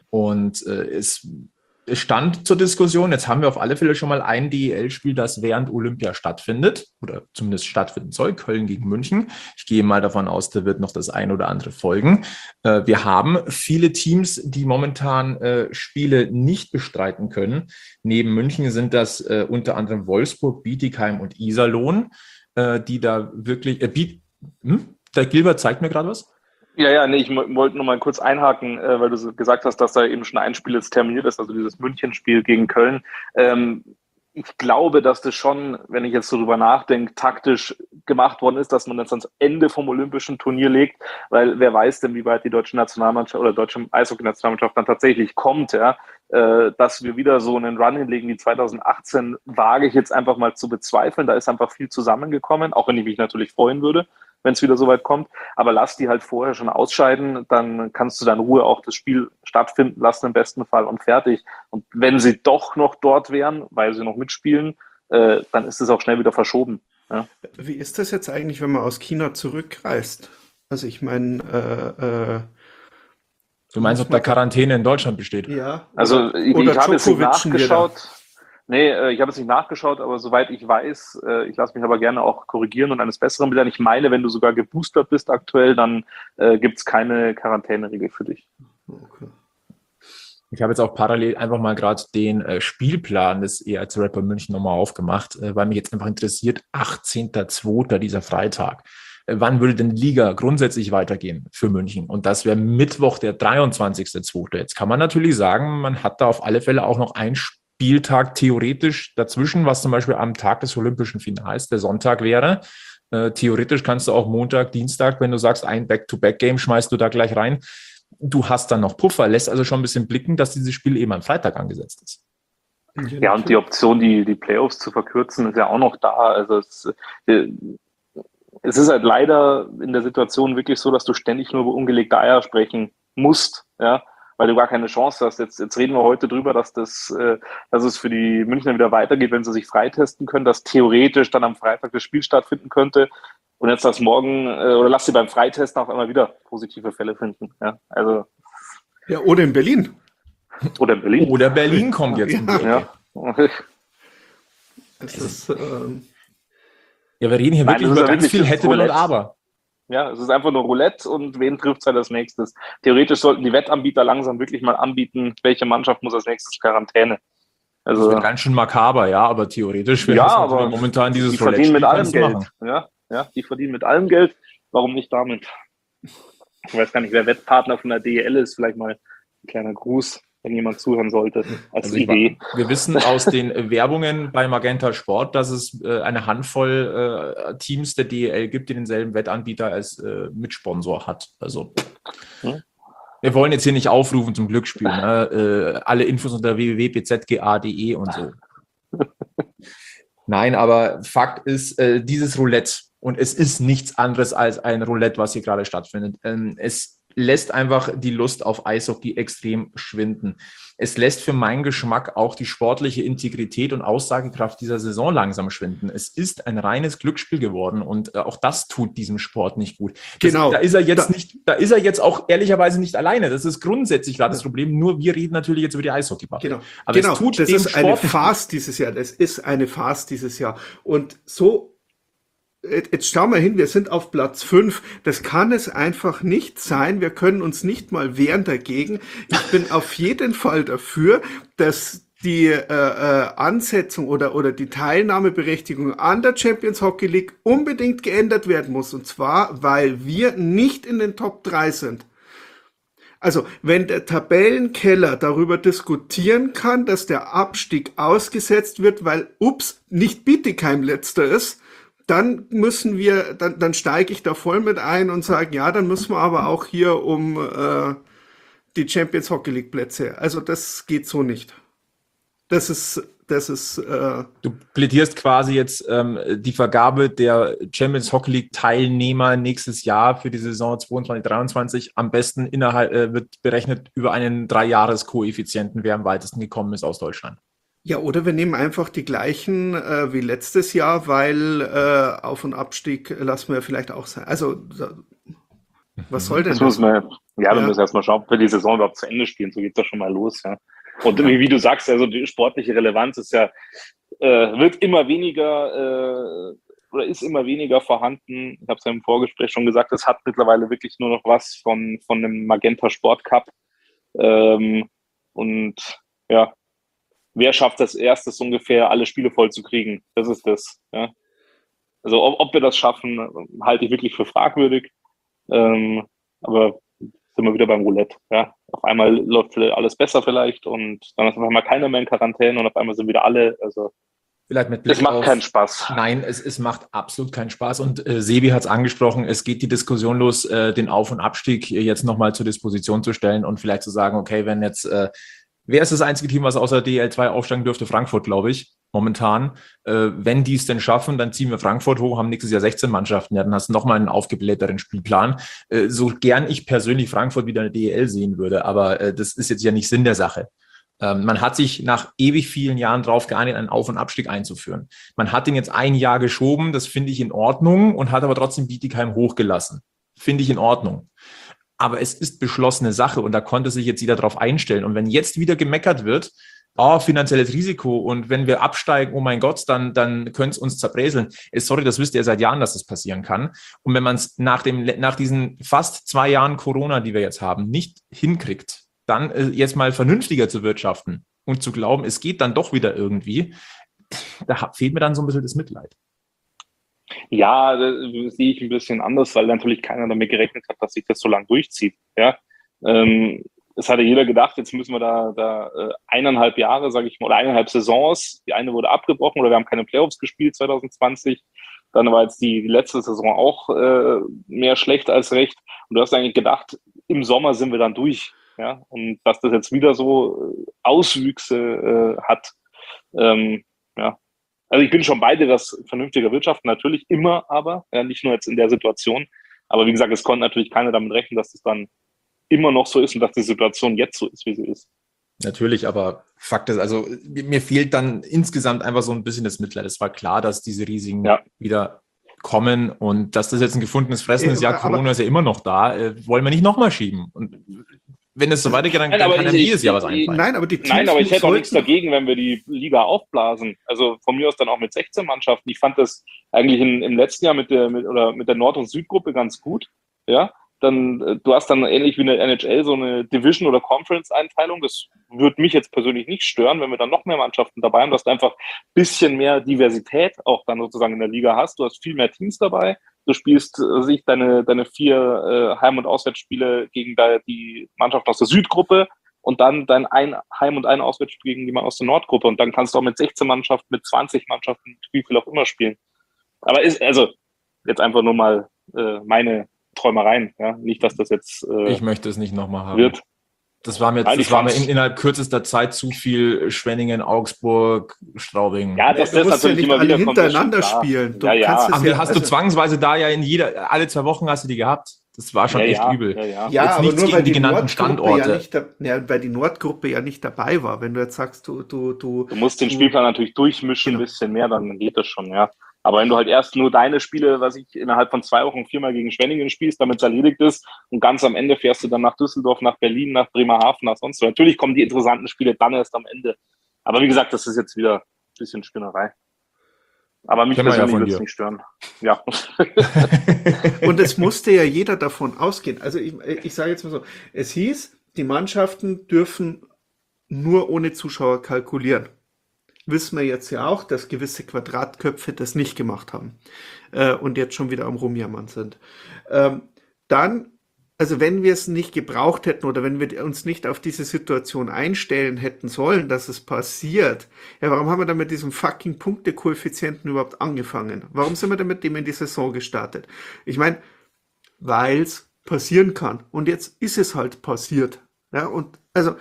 Und äh, es Es stand zur Diskussion, jetzt haben wir auf alle Fälle schon mal ein D E L-Spiel, das während Olympia stattfindet oder zumindest stattfinden soll, Köln gegen München. Ich gehe mal davon aus, da wird noch das ein oder andere folgen. Äh, wir haben viele Teams, die momentan äh, Spiele nicht bestreiten können. Neben München sind das äh, unter anderem Wolfsburg, Bietigheim und Iserlohn, äh, die da wirklich... Äh, Biet, hm? Der Gilbert zeigt mir gerade was. Ja, ja, nee, ich m- wollte nur mal kurz einhaken, äh, weil du so gesagt hast, dass da eben schon ein Spiel jetzt terminiert ist, also dieses München-Spiel gegen Köln. Ähm, ich glaube, dass das schon, wenn ich jetzt so drüber nachdenke, taktisch gemacht worden ist, dass man das ans Ende vom olympischen Turnier legt, weil wer weiß denn, wie weit die deutsche Nationalmannschaft oder deutsche Eishockey-Nationalmannschaft dann tatsächlich kommt, ja. Äh, dass wir wieder so einen Run hinlegen wie zweitausendachtzehn, wage ich jetzt einfach mal zu bezweifeln. Da ist einfach viel zusammengekommen, auch wenn ich mich natürlich freuen würde, wenn es wieder so weit kommt. Aber lass die halt vorher schon ausscheiden, dann kannst du dann in Ruhe auch das Spiel stattfinden lassen im besten Fall und fertig. Und wenn sie doch noch dort wären, weil sie noch mitspielen, äh, dann ist es auch schnell wieder verschoben. Ja. Wie ist das jetzt eigentlich, wenn man aus China zurückreist? Also ich meine, äh, äh, Du meinst, ob da Quarantäne in Deutschland besteht? ja. Also Oder, ich, oder ich habe jetzt nicht Djokovic wieder. nachgeschaut. Nee, äh, ich habe jetzt nicht nachgeschaut, aber soweit ich weiß, äh, ich lasse mich aber gerne auch korrigieren und eines Besseren belehren. Ich meine, wenn du sogar geboostert bist aktuell, dann äh, gibt es keine Quarantäneregel für dich. Okay. Ich habe jetzt auch parallel einfach mal gerade den äh, Spielplan des E R C Rapper München nochmal aufgemacht, äh, weil mich jetzt einfach interessiert, achtzehnter zweiter dieser Freitag. äh, wann würde denn die Liga grundsätzlich weitergehen für München? Und das wäre Mittwoch, der dreiundzwanzigster zweite Jetzt kann man natürlich sagen, man hat da auf alle Fälle auch noch ein Spieltag theoretisch dazwischen, was zum Beispiel am Tag des Olympischen Finals der Sonntag wäre. Äh, theoretisch kannst du auch Montag, Dienstag, wenn du sagst, ein Back-to-Back-Game schmeißt du da gleich rein. Du hast dann noch Puffer, lässt also schon ein bisschen blicken, dass dieses Spiel eben am Freitag angesetzt ist. Ja, und die Option, die, die Playoffs zu verkürzen, ist ja auch noch da. Also es, es ist halt leider in der Situation wirklich so, dass du ständig nur über ungelegte Eier sprechen musst, ja, weil du gar keine Chance hast. Jetzt, jetzt reden wir heute drüber, dass das, dass es für die Münchner wieder weitergeht, wenn sie sich freitesten können, dass theoretisch dann am Freitag das Spiel stattfinden könnte. Und jetzt das morgen, oder lass sie beim Freitesten auf einmal wieder positive Fälle finden. Ja, also. Ja, oder in Berlin. Oder in Berlin. Oder Berlin kommt jetzt. Ja. Ja. Es ist, ähm ja, wir reden hier Nein, wirklich das ist über ja ganz wirklich viel das Hätte, Wenn und Roulette. Aber. Ja, es ist einfach nur Roulette und wen trifft es halt als nächstes? Theoretisch sollten die Wettanbieter langsam wirklich mal anbieten, welche Mannschaft muss als nächstes Quarantäne. Das Also, wird ganz schön makaber, ja, aber theoretisch wäre ja, das aber momentan dieses die verdienen mit allem kannst du Geld. machen. Ja, ja, die verdienen mit allem Geld. Warum nicht damit? Ich weiß gar nicht, wer Wettpartner von der D E L ist. Vielleicht mal ein kleiner Gruß, wenn jemand zuhören sollte, als Also ich Idee. war, wir wissen aus den Werbungen bei Magenta Sport, dass es äh, eine Handvoll äh, Teams der D E L gibt, die denselben Wettanbieter als äh, Mitsponsor hat. Also Hm. wir wollen jetzt hier nicht aufrufen zum Glücksspiel. Ne? Äh, alle Infos unter w w w punkt b z g a punkt d e und so. Nein, aber Fakt ist, äh, dieses Roulette, und es ist nichts anderes als ein Roulette, was hier gerade stattfindet. Ähm, es lässt einfach die Lust auf Eishockey extrem schwinden. Es lässt für meinen Geschmack auch die sportliche Integrität und Aussagekraft dieser Saison langsam schwinden. Es ist ein reines Glücksspiel geworden und auch das tut diesem Sport nicht gut. Das, Genau. Da ist er jetzt Da- nicht, da ist er jetzt auch ehrlicherweise nicht alleine. Das ist grundsätzlich gerade das Problem. Nur wir reden natürlich jetzt über die Eishockey-Bubble. Genau, Aber genau. es tut das dem ist eine Sport nicht gut. Farce dieses Jahr. Das ist eine Farce dieses Jahr. Und so, jetzt jetzt schauen wir hin, wir sind auf Platz fünf. Das kann es einfach nicht sein. Wir können uns nicht mal wehren dagegen. Ich bin auf jeden Fall dafür, dass die äh, äh, Ansetzung oder, oder die Teilnahmeberechtigung an der Champions Hockey League unbedingt geändert werden muss. Und zwar, weil wir nicht in den Top drei sind. Also, wenn der Tabellenkeller darüber diskutieren kann, dass der Abstieg ausgesetzt wird, weil, ups, nicht Bietigheim letzter ist, dann müssen wir, dann, dann steige ich da voll mit ein und sage, ja, dann müssen wir aber auch hier um äh, die Champions Hockey League Plätze. Also, das geht so nicht. Das ist, das ist, äh, Du plädierst quasi jetzt ähm, die Vergabe der Champions Hockey League Teilnehmer nächstes Jahr für die Saison zweiundzwanzig dreiundzwanzig am besten innerhalb, äh, wird berechnet über einen Drei-Jahres-Koeffizienten, wer am weitesten gekommen ist aus Deutschland. ja, oder wir nehmen einfach die gleichen äh, wie letztes Jahr, weil äh, Auf- und Abstieg lassen wir vielleicht auch sein. Also, da- was soll denn Das das? müssen wir, ja, wir Ja. müssen erstmal schauen, ob wir die Saison überhaupt zu Ende spielen. So geht das schon mal los, ja. Und wie, wie du sagst, also die sportliche Relevanz ist ja, äh, wird immer weniger äh, oder ist immer weniger vorhanden. Ich habe es ja im Vorgespräch schon gesagt, es hat mittlerweile wirklich nur noch was von, von einem Magenta Sport Cup. Ähm, und ja, wer schafft das erstes ungefähr, alle Spiele voll zu kriegen? Das ist das. Ja. Also ob, ob wir das schaffen, halte ich wirklich für fragwürdig. Ähm, aber sind wir wieder beim Roulette. Ja. Auf einmal läuft alles besser vielleicht und dann ist auf einmal keiner mehr in Quarantäne und auf einmal sind wieder alle. Also Vielleicht mit Blick das macht auf, keinen Spaß. Nein, es, es macht absolut keinen Spaß. Und äh, Sebi hat es angesprochen, es geht die Diskussion los, äh, den Auf- und Abstieg jetzt nochmal zur Disposition zu stellen und vielleicht zu sagen, okay, wenn jetzt, äh, wer ist das einzige Team, was außer D L zwei aufsteigen dürfte? Frankfurt, glaube ich, momentan. Äh, wenn die es denn schaffen, dann ziehen wir Frankfurt hoch, haben nächstes Jahr sechzehn Mannschaften. Ja, dann hast du nochmal einen aufgeblähterten Spielplan. Äh, so gern ich persönlich Frankfurt wieder in der D E L sehen würde, aber äh, das ist jetzt ja nicht Sinn der Sache. Man hat sich nach ewig vielen Jahren darauf geeinigt, einen Auf- und Abstieg einzuführen. Man hat den jetzt ein Jahr geschoben, das finde ich in Ordnung, und hat aber trotzdem Bietigheim hochgelassen. Finde ich in Ordnung. Aber es ist beschlossene Sache und da konnte sich jetzt jeder darauf einstellen. Und wenn jetzt wieder gemeckert wird, oh, finanzielles Risiko und wenn wir absteigen, oh mein Gott, dann, dann könnte es uns zerbräseln. Sorry, das wisst ihr seit Jahren, dass das passieren kann. Und wenn man es nach dem, nach diesen fast zwei Jahren Corona, die wir jetzt haben, nicht hinkriegt, dann äh, jetzt mal vernünftiger zu wirtschaften und zu glauben, es geht dann doch wieder irgendwie, da fehlt mir dann so ein bisschen das Mitleid. Ja, das sehe ich ein bisschen anders, weil natürlich keiner damit gerechnet hat, dass sich das so lang durchzieht. Ja, ähm, es hatte jeder gedacht, jetzt müssen wir da, da äh, eineinhalb Jahre, sage ich mal, oder eineinhalb Saisons. Die eine wurde abgebrochen oder wir haben keine Playoffs gespielt zwanzig zwanzig. Dann war jetzt die, die letzte Saison auch äh, mehr schlecht als recht. Und du hast eigentlich gedacht, im Sommer sind wir dann durch. Ja, und dass das jetzt wieder so äh, Auswüchse äh, hat, ähm, ja. Also ich bin schon bei dir, dass vernünftiger Wirtschaften natürlich immer, aber ja, nicht nur jetzt in der Situation. Aber wie gesagt, es konnte natürlich keiner damit rechnen, dass das dann immer noch so ist und dass die Situation jetzt so ist, wie sie ist. Natürlich, aber Fakt ist, also mir fehlt dann insgesamt einfach so ein bisschen das Mitleid. Es war klar, dass diese Risiken Ja. wieder kommen und dass das jetzt ein gefundenes Fressen ist. Ja, Aber- Corona ist ja immer noch da. Äh, wollen wir nicht nochmal schieben? Und wenn es so weitergeht, dann, Nein, dann aber kann ich- ja jedes Jahr was ich- einfallen. Nein, aber die Teams Nein, aber ich hätte auch nichts sollten- dagegen, wenn wir die Liga aufblasen. Also von mir aus dann auch mit sechzehn Mannschaften. Ich fand das eigentlich in, im letzten Jahr mit der mit, oder mit der Nord- und Südgruppe ganz gut. Ja, dann äh, du hast dann ähnlich wie in der N H L so eine Division- oder Conference-Einteilung. Das würde mich jetzt persönlich nicht stören, wenn wir dann noch mehr Mannschaften dabei haben, dass du einfach ein bisschen mehr Diversität auch dann sozusagen in der Liga hast. Du hast viel mehr Teams dabei. Du spielst äh, sich deine, deine vier äh, Heim- und Auswärtsspiele gegen da, die Mannschaft aus der Südgruppe und dann dein ein Heim- und ein Auswärtsspiel gegen jemand aus der Nordgruppe. Und dann kannst du auch mit sechzehn Mannschaften, mit zwanzig Mannschaften, wie viel auch immer spielen. Aber ist, also, jetzt einfach nur mal äh, meine Träumereien, ja. Nicht, dass das jetzt äh, Ich möchte es nicht nochmal haben. wird. Das war mir, jetzt, Nein, das ich war mir fand's- in, innerhalb kürzester Zeit zu viel Schwenningen, Augsburg, Straubing. Ja, dass Du das musst ja natürlich nicht immer alle wieder kommt, ist schon hintereinander klar. spielen. Du Ja, ja. kannst es Ach, die ja- hast also- du zwangsweise da ja in jeder, alle zwei Wochen hast du die gehabt. Das war schon ja, echt ja, übel. Ja, ja. Ja, Jetzt aber nichts nur gegen weil die die genannten Nordgruppe Standorte. Ja nicht da, ja, weil die Nordgruppe ja nicht dabei war. Wenn du jetzt sagst, du, du, du, Du musst den du- Spielplan natürlich durchmischen, Genau. ein bisschen mehr, dann geht das schon, ja. Aber wenn du halt erst nur deine Spiele, was ich innerhalb von zwei Wochen viermal gegen Schwenningen spielst, damit es erledigt ist und ganz am Ende fährst du dann nach Düsseldorf, nach Berlin, nach Bremerhaven, nach sonst wo. Natürlich kommen die interessanten Spiele dann erst am Ende. Aber wie gesagt, das ist jetzt wieder ein bisschen Spinnerei. Aber mich Kennen wir ja persönlich von wird es dir. nicht stören. Ja. Und es musste ja jeder davon ausgehen. Also ich, ich sage jetzt mal so, es hieß, die Mannschaften dürfen nur ohne Zuschauer kalkulieren. Wissen wir jetzt ja auch, dass gewisse Quadratköpfe das nicht gemacht haben äh, und jetzt schon wieder am Rumjammern sind. Ähm, dann, also wenn wir es nicht gebraucht hätten oder wenn wir uns nicht auf diese Situation einstellen hätten sollen, dass es passiert, ja, warum haben wir dann mit diesem fucking Punktekoeffizienten überhaupt angefangen? Warum sind wir denn mit dem in die Saison gestartet? Ich meine, weil es passieren kann. Und jetzt ist es halt passiert. Ja, und also,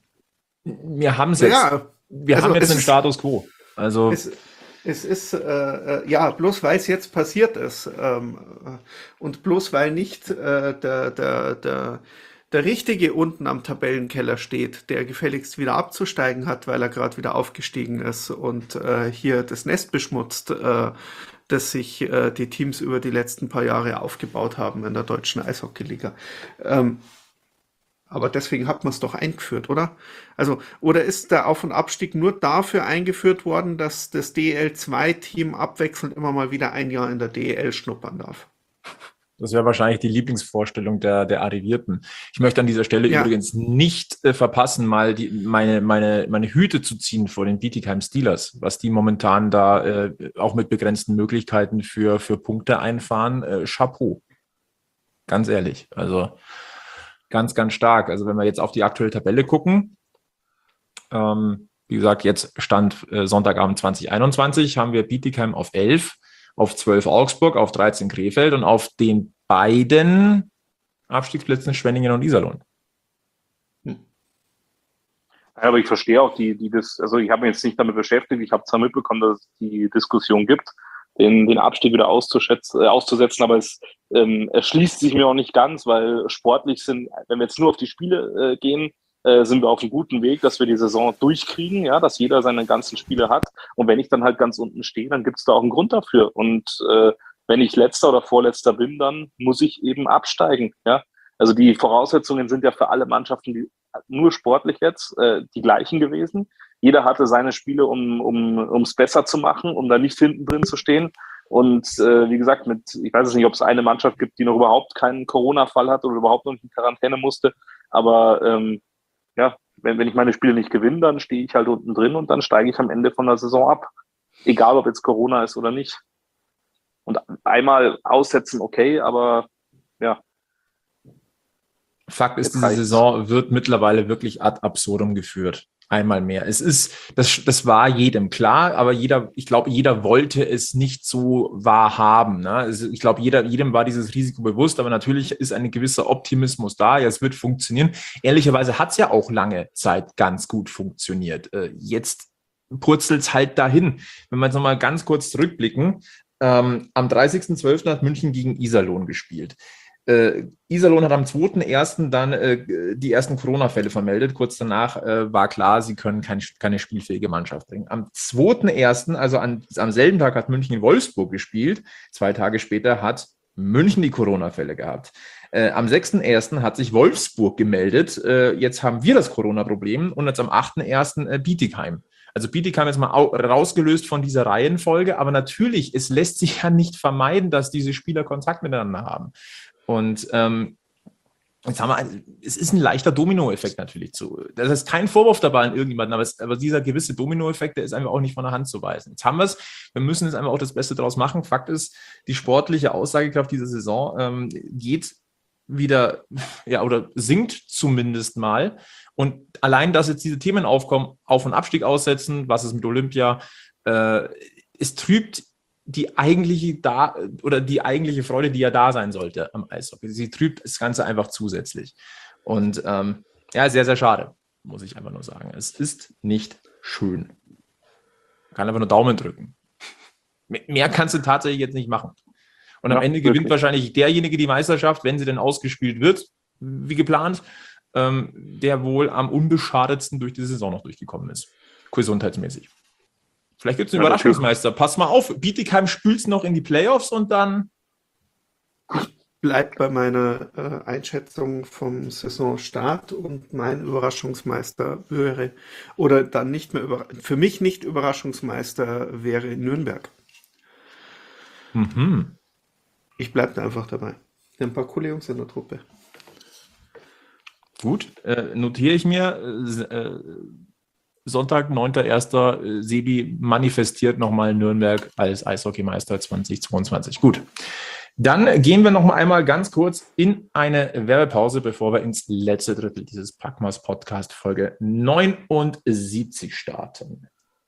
Wir haben es jetzt. ja, Wir also haben jetzt es einen ist- Status quo. Also es, es ist, äh, äh, ja, bloß weil es jetzt passiert ist ähm, äh, und bloß weil nicht äh, der, der, der, der Richtige unten am Tabellenkeller steht, der gefälligst wieder abzusteigen hat, weil er gerade wieder aufgestiegen ist und äh, hier das Nest beschmutzt, äh, das sich äh, die Teams über die letzten paar Jahre aufgebaut haben in der deutschen Eishockeyliga. Ähm, aber deswegen hat man es doch eingeführt, oder? Also, oder ist der Auf- und Abstieg nur dafür eingeführt worden, dass das D E L zwei Team abwechselnd immer mal wieder ein Jahr in der D E L schnuppern darf? das wäre wahrscheinlich die Lieblingsvorstellung der, der Arrivierten. Ich möchte an dieser Stelle Ja. übrigens nicht äh, verpassen, mal die, meine, meine, meine Hüte zu ziehen vor den Bietigheim Steelers, was die momentan da äh, auch mit begrenzten Möglichkeiten für, für Punkte einfahren. Äh, Chapeau. Ganz ehrlich. Also ganz, ganz stark. Also wenn wir jetzt auf die aktuelle Tabelle gucken, ähm, wie gesagt, jetzt Stand äh, Sonntagabend zwanzig einundzwanzig, haben wir Bietigheim auf elf, auf zwölf Augsburg, auf dreizehn Krefeld und auf den beiden Abstiegsplätzen Schwenningen und Iserlohn. Ja, aber ich verstehe auch die, die das, also ich habe mich jetzt nicht damit beschäftigt, ich habe zwar mitbekommen, dass es die Diskussion gibt, den, den Abstieg wieder auszuschätzen, äh, auszusetzen, aber es ähm, erschließt sich mir auch nicht ganz, weil sportlich sind, wenn wir jetzt nur auf die Spiele äh, gehen, äh, sind wir auf einem guten Weg, dass wir die Saison durchkriegen, ja, dass jeder seine ganzen Spiele hat. Und wenn ich dann halt ganz unten stehe, dann gibt es da auch einen Grund dafür. Und äh, wenn ich Letzter oder Vorletzter bin, dann muss ich eben absteigen, ja. Also die Voraussetzungen sind ja für alle Mannschaften, die nur sportlich jetzt, äh, die gleichen gewesen. Jeder hatte seine Spiele, um um ums besser zu machen, um da nicht hinten drin zu stehen. Und äh, wie gesagt, mit, ich weiß es nicht, ob es eine Mannschaft gibt, die noch überhaupt keinen Corona-Fall hat oder überhaupt noch in Quarantäne musste. Aber ähm, ja, wenn, wenn ich meine Spiele nicht gewinne, dann stehe ich halt unten drin und dann steige ich am Ende von der Saison ab. Egal, ob jetzt Corona ist oder nicht. Und einmal aussetzen, okay, aber ja. Fakt ist, diese Saison wird mittlerweile wirklich ad absurdum geführt. Einmal mehr. Es ist, das, das war jedem klar, aber jeder, ich glaube, jeder wollte es nicht so wahrhaben. Ne? Also ich glaube, jeder, jedem war dieses Risiko bewusst, aber natürlich ist ein gewisser Optimismus da. Ja, es wird funktionieren. Ehrlicherweise hat es ja auch lange Zeit ganz gut funktioniert. Jetzt purzelt es halt dahin. Wenn wir jetzt nochmal ganz kurz zurückblicken, ähm, am dreißigsten zwölften hat München gegen Iserlohn gespielt. Äh, Iserlohn hat am zweiten ersten dann äh, die ersten Corona-Fälle vermeldet. Kurz danach äh, war klar, sie können kein, keine spielfähige Mannschaft bringen. Am zweiten ersten, also an, am selben Tag, hat München in Wolfsburg gespielt. Zwei Tage später hat München die Corona-Fälle gehabt. Äh, am sechsten ersten hat sich Wolfsburg gemeldet. Äh, jetzt haben wir das Corona-Problem und jetzt am achten ersten äh, Bietigheim. Also Bietigheim ist mal rausgelöst von dieser Reihenfolge, aber natürlich, es lässt sich ja nicht vermeiden, dass diese Spieler Kontakt miteinander haben. Und ähm, jetzt haben wir, es ist ein leichter Dominoeffekt natürlich zu. Das ist kein Vorwurf dabei an irgendjemanden, aber, es, aber dieser gewisse Dominoeffekt, der ist einfach auch nicht von der Hand zu weisen. Jetzt haben wir es, wir müssen jetzt einfach auch das Beste draus machen. Fakt ist, die sportliche Aussagekraft dieser Saison ähm, geht wieder, ja, oder sinkt zumindest mal. Und allein, dass jetzt diese Themen aufkommen, Auf- und Abstieg aussetzen, was ist mit Olympia, äh, es trübt die eigentliche da oder die eigentliche Freude, die ja da sein sollte am Eishockey. Sie trübt das Ganze einfach zusätzlich. Und ähm, ja, sehr, sehr schade, muss ich einfach nur sagen. Es ist nicht schön. Man kann einfach nur Daumen drücken. Mehr kannst du tatsächlich jetzt nicht machen. Und am ja, Ende wirklich. Gewinnt wahrscheinlich derjenige die Meisterschaft, wenn sie denn ausgespielt wird, wie geplant, ähm, der wohl am unbeschadetsten durch die Saison noch durchgekommen ist. Gesundheitsmäßig. Vielleicht gibt es einen ja, Überraschungsmeister. Pass mal auf, Bietigheim spült es noch in die Playoffs und dann... Bleibt bei meiner äh, Einschätzung vom Saisonstart und mein Überraschungsmeister wäre, oder dann nicht mehr, über, für mich nicht Überraschungsmeister wäre Nürnberg. Mhm. Ich bleibe da einfach dabei. Ein paar coole Jungs in der Truppe. Gut, äh, notiere ich mir. Äh, Sonntag, neunter erster Sebi manifestiert nochmal Nürnberg als Eishockeymeister zweitausendzweiundzwanzig. Gut, dann gehen wir noch mal einmal ganz kurz in eine Werbepause, bevor wir ins letzte Drittel dieses Packmas Podcast Folge neunundsiebzig starten.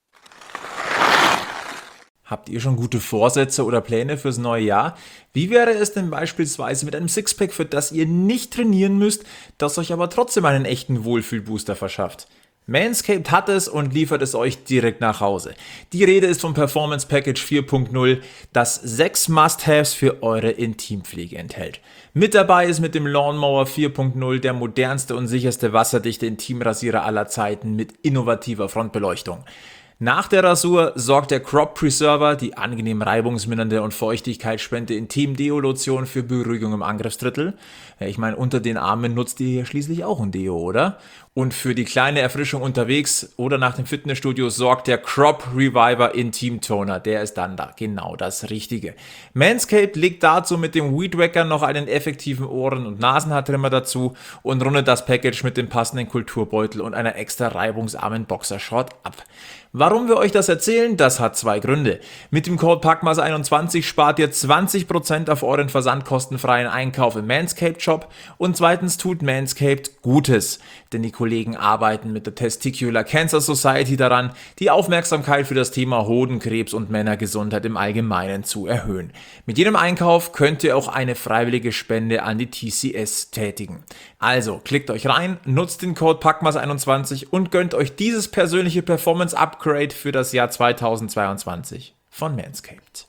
Habt ihr schon gute Vorsätze oder Pläne fürs neue Jahr? Wie wäre es denn beispielsweise mit einem Sixpack, für das ihr nicht trainieren müsst, das euch aber trotzdem einen echten Wohlfühlbooster verschafft? Manscaped hat es und liefert es euch direkt nach Hause. Die Rede ist vom Performance Package vier Punkt null, das sechs Must-Haves für eure Intimpflege enthält. Mit dabei ist mit dem Lawnmower vier Punkt null der modernste und sicherste wasserdichte Intimrasierer aller Zeiten mit innovativer Frontbeleuchtung. Nach der Rasur sorgt der Crop Preserver, die angenehm reibungsmindernde und feuchtigkeitsspendende Intim-Deo-Lotion, für Beruhigung im Angriffsdrittel. Ja, ich meine, unter den Armen nutzt ihr ja schließlich auch ein Deo, oder? Und für die kleine Erfrischung unterwegs oder nach dem Fitnessstudio sorgt der Crop Reviver Intim Toner. Der ist dann da genau das Richtige. Manscaped legt dazu mit dem Weed Wacker noch einen effektiven Ohren- und Nasenhaartrimmer dazu und rundet das Package mit dem passenden Kulturbeutel und einer extra reibungsarmen Boxershort ab. Warum wir euch das erzählen? Das hat zwei Gründe. Mit dem Code Packmas einundzwanzig spart ihr zwanzig Prozent auf euren versandkostenfreien Einkauf im Manscaped Shop und zweitens tut Manscaped Gutes, denn die Kollegen arbeiten mit der Testicular Cancer Society daran, die Aufmerksamkeit für das Thema Hodenkrebs und Männergesundheit im Allgemeinen zu erhöhen. Mit jedem Einkauf könnt ihr auch eine freiwillige Spende an die T C S tätigen. Also klickt euch rein, nutzt den Code Packmas einundzwanzig und gönnt euch dieses persönliche Performance Upgrade für das Jahr zweitausendzweiundzwanzig von Manscaped.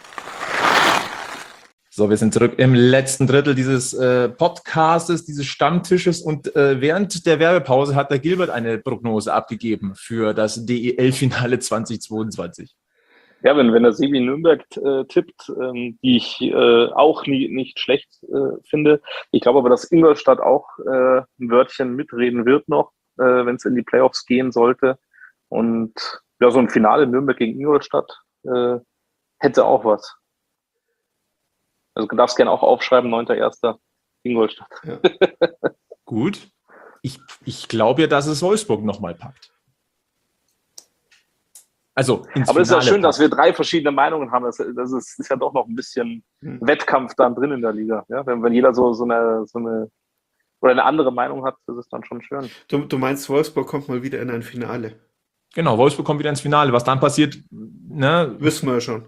So, wir sind zurück im letzten Drittel dieses äh, Podcastes, dieses Stammtisches und äh, während der Werbepause hat der Gilbert eine Prognose abgegeben für das D E L-Finale zweitausendzweiundzwanzig. Ja, wenn, wenn der Sebi Nürnberg äh, tippt, ähm, die ich äh, auch nie, nicht schlecht äh, finde. Ich glaube aber, dass Ingolstadt auch äh, ein Wörtchen mitreden wird noch, äh, wenn es in die Playoffs gehen sollte. Und ja, so ein Finale Nürnberg gegen Ingolstadt äh, hätte auch was. Also du darfst gerne auch aufschreiben, neunter erster Ingolstadt. Ja. Gut. Ich, ich glaube ja, dass es Wolfsburg nochmal packt. Also ins Aber es ist ja Finale schön, dass packt. wir drei verschiedene Meinungen haben. Das, das ist, ist ja doch noch ein bisschen Hm. Wettkampf dann drin in der Liga. Ja? Wenn, wenn jeder so, so, eine, so eine oder eine andere Meinung hat, das ist dann schon schön. Du, du meinst, Wolfsburg kommt mal wieder in ein Finale? Genau, Wolfsburg kommt wieder ins Finale. Was dann passiert, ne? Wissen wir ja schon.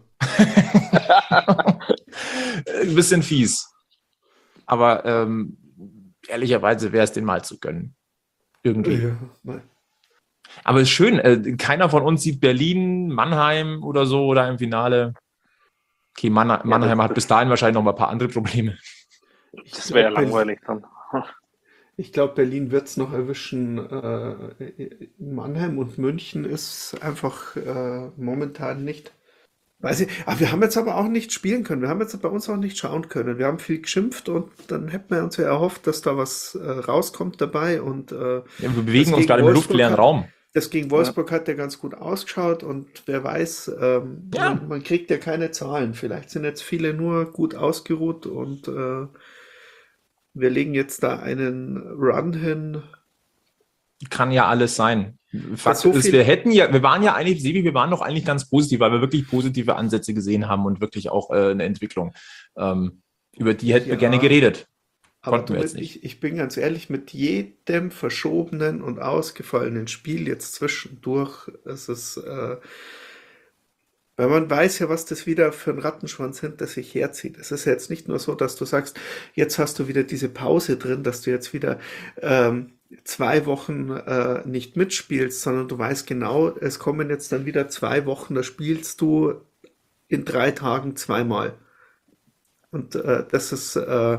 Ein bisschen fies. Aber ähm, ehrlicherweise wäre es denen mal zu gönnen. Irgendwie. Ja, mal. Aber es ist schön, äh, keiner von uns sieht Berlin, Mannheim oder so oder im Finale. Okay, Mann, Mannheim das- hat bis dahin wahrscheinlich noch mal ein paar andere Probleme. Ich Das wäre ja glaub, langweilig dann. Ich glaube, Berlin wird es noch erwischen. Äh, Mannheim und München ist einfach äh, momentan nicht. Weiß ich, aber wir haben jetzt aber auch nicht spielen können. Wir haben jetzt bei uns auch nicht schauen können. Wir haben viel geschimpft und dann hätten wir uns ja erhofft, dass da was äh, rauskommt dabei. Und äh, Ja, wir bewegen das uns gegen gerade im Wolfsburg luftleeren hat- Raum. Das gegen Wolfsburg hat ja ganz gut ausgeschaut und wer weiß, ähm, Ja. man, man kriegt ja keine Zahlen. Vielleicht sind jetzt viele nur gut ausgeruht und äh, wir legen jetzt da einen Run hin. Kann ja alles sein. Fakt so ist, viel- wir hätten ja, wir waren ja eigentlich, Sebi, wir waren doch eigentlich ganz positiv, weil wir wirklich positive Ansätze gesehen haben und wirklich auch äh, eine Entwicklung. Ähm, über die hätten wir Ja. gerne geredet. Aber Konnten du, wir jetzt mit- nicht. ich, ich bin ganz ehrlich, mit jedem verschobenen und ausgefallenen Spiel jetzt zwischendurch, ist es, äh, weil man weiß ja, was das wieder für ein Rattenschwanz hinter sich herzieht. Es ist ja jetzt nicht nur so, dass du sagst, jetzt hast du wieder diese Pause drin, dass du jetzt wieder ähm, zwei Wochen äh, nicht mitspielst, sondern du weißt genau, es kommen jetzt dann wieder zwei Wochen, da spielst du in drei Tagen zweimal. Und äh, das ist, äh,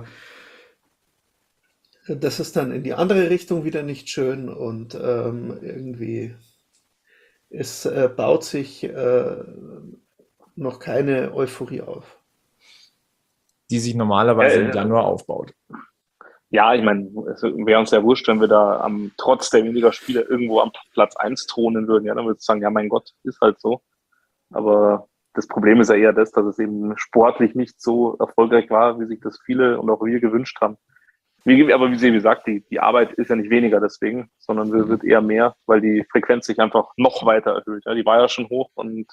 das ist dann in die andere Richtung wieder nicht schön und ähm, irgendwie es äh, baut sich äh, noch keine Euphorie auf. Die sich normalerweise Ja, im ja. Januar aufbaut. Ja, ich meine, es wäre uns ja wurscht, wenn wir da am trotz der weniger Spiele irgendwo am Platz eins thronen würden. Ja, dann würde ich sagen, ja, mein Gott, ist halt so. Aber das Problem ist ja eher das, dass es eben sportlich nicht so erfolgreich war, wie sich das viele und auch wir gewünscht haben. Wie, aber wie Sie gesagt, die, die Arbeit ist ja nicht weniger deswegen, sondern sie wird eher mehr, weil die Frequenz sich einfach noch weiter erhöht. Ja, die war ja schon hoch und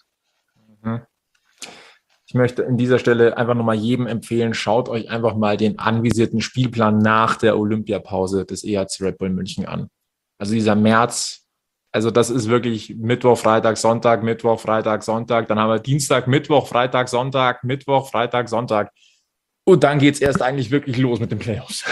Ich möchte an dieser Stelle einfach nochmal jedem empfehlen, schaut euch einfach mal den anvisierten Spielplan nach der Olympiapause des E H C Red Bull München an. Also dieser März, also das ist wirklich Mittwoch, Freitag, Sonntag, Mittwoch, Freitag, Sonntag. Dann haben wir Dienstag, Mittwoch, Freitag, Sonntag, Mittwoch, Freitag, Sonntag. Und dann geht es erst eigentlich wirklich los mit den Playoffs.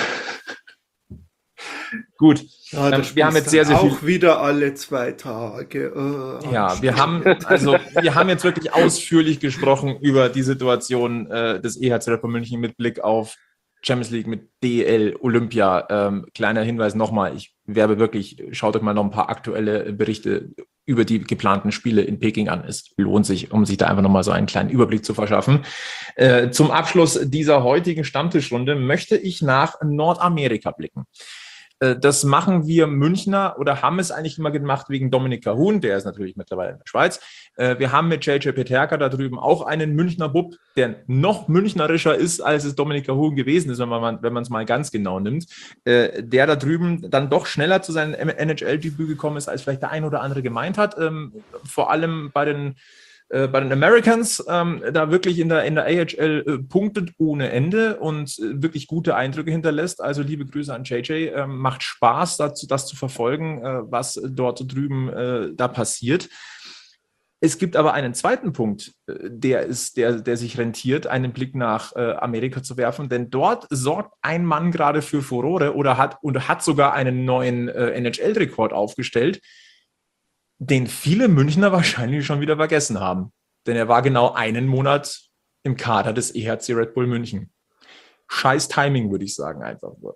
Gut, Ja, Ähm, das wir haben spielst jetzt sehr, dann sehr auch wieder alle zwei Tage. Äh, ja, wir haben also wir haben jetzt wirklich ausführlich gesprochen über die Situation äh, des E H C Red Bull München mit Blick auf Champions League, mit D E L, Olympia. Ähm, kleiner Hinweis nochmal, ich werbe wirklich, schaut euch mal noch ein paar aktuelle Berichte über die geplanten Spiele in Peking an. Es lohnt sich, um sich da einfach nochmal so einen kleinen Überblick zu verschaffen. Äh, zum Abschluss dieser heutigen Stammtischrunde möchte ich nach Nordamerika blicken. Das machen wir Münchner oder haben es eigentlich immer gemacht wegen Dominik Kahun, der ist natürlich mittlerweile in der Schweiz. Wir haben mit J J Peterka da drüben auch einen Münchner Bub, der noch münchnerischer ist, als es Dominik Kahun gewesen ist, wenn man wenn man es mal ganz genau nimmt. Der da drüben dann doch schneller zu seinem N H L-Debüt gekommen ist, als vielleicht der ein oder andere gemeint hat. Vor allem bei den bei den Americans, ähm, da wirklich in der, in der A H L äh, punktet ohne Ende und äh, wirklich gute Eindrücke hinterlässt. Also liebe Grüße an J J. Ähm, macht Spaß, dazu, das zu verfolgen, äh, was dort drüben äh, da passiert. Es gibt aber einen zweiten Punkt, äh, der, ist, der, der sich rentiert, einen Blick nach äh, Amerika zu werfen, denn dort sorgt ein Mann gerade für Furore oder hat, und hat sogar einen neuen äh, N H L-Rekord aufgestellt, den viele Münchner wahrscheinlich schon wieder vergessen haben. Denn er war genau einen Monat im Kader des E H C Red Bull München. Scheiß Timing, würde ich sagen, einfach nur.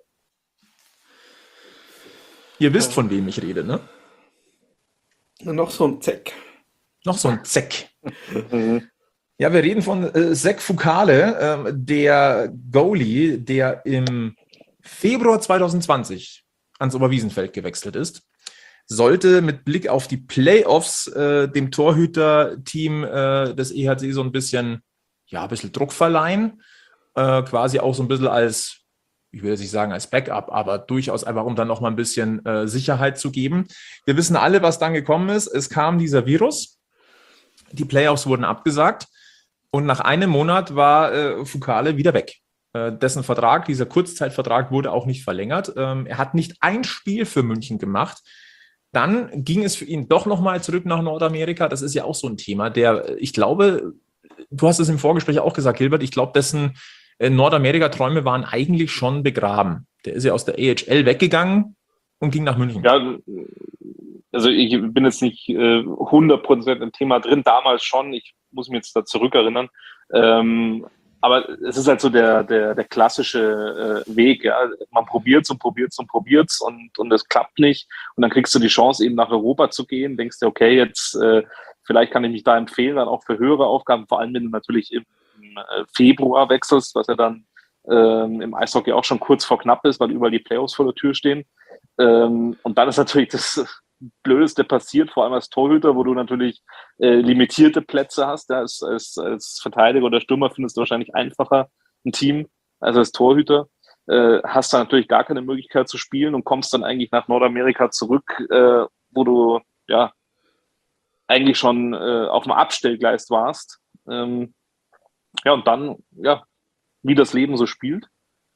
Ihr wisst, von wem ich rede, ne? noch so ein Zeck. Noch so ein Zeck. Ja, wir reden von äh, Zach Fucale, äh, der Goalie, der im Februar zwanzig zwanzig ans Oberwiesenfeld gewechselt ist. Sollte mit Blick auf die Playoffs äh, dem Torhüter-Team äh, des E H C so ein bisschen, ja, ein bisschen Druck verleihen. Äh, quasi auch so ein bisschen als, ich will jetzt nicht sagen als Backup, aber durchaus einfach, um dann noch mal ein bisschen äh, Sicherheit zu geben. Wir wissen alle, was dann gekommen ist. Es kam dieser Virus die Playoffs wurden abgesagt und nach einem Monat war äh, Foucale wieder weg. Äh, dessen Vertrag, dieser Kurzzeitvertrag, wurde auch nicht verlängert. Ähm, er hat nicht ein Spiel für München gemacht. Dann ging es für ihn doch nochmal zurück nach Nordamerika. Das ist ja auch so ein Thema, der, ich glaube, du hast es im Vorgespräch auch gesagt, Gilbert, ich glaube, dessen äh, Nordamerika-Träume waren eigentlich schon begraben. Der ist ja aus der A H L weggegangen und ging nach München. Ja, also ich bin jetzt nicht äh, hundert Prozent im Thema drin, damals schon, ich muss mich jetzt da zurückerinnern. Ähm, aber es ist halt so der, der, der klassische äh, Weg, ja. Man probiert's und probiert's und probiert's und, und es klappt nicht. Und dann kriegst du die Chance, eben nach Europa zu gehen, denkst dir, okay, jetzt äh, vielleicht kann ich mich da empfehlen, dann auch für höhere Aufgaben, vor allem wenn du natürlich im, im äh, Februar wechselst, was ja dann ähm, im Eishockey auch schon kurz vor knapp ist, weil überall die Playoffs vor der Tür stehen. Ähm, und dann ist natürlich das Blödeste passiert, vor allem als Torhüter, wo du natürlich äh, limitierte Plätze hast. Ja, als, als, als Verteidiger oder Stürmer findest du wahrscheinlich einfacher ein Team als als Torhüter. Äh, hast da natürlich gar keine Möglichkeit zu spielen und kommst dann eigentlich nach Nordamerika zurück, äh, wo du ja eigentlich schon äh, auf dem Abstellgleis warst. Ähm, ja, und dann, ja, wie das Leben so spielt.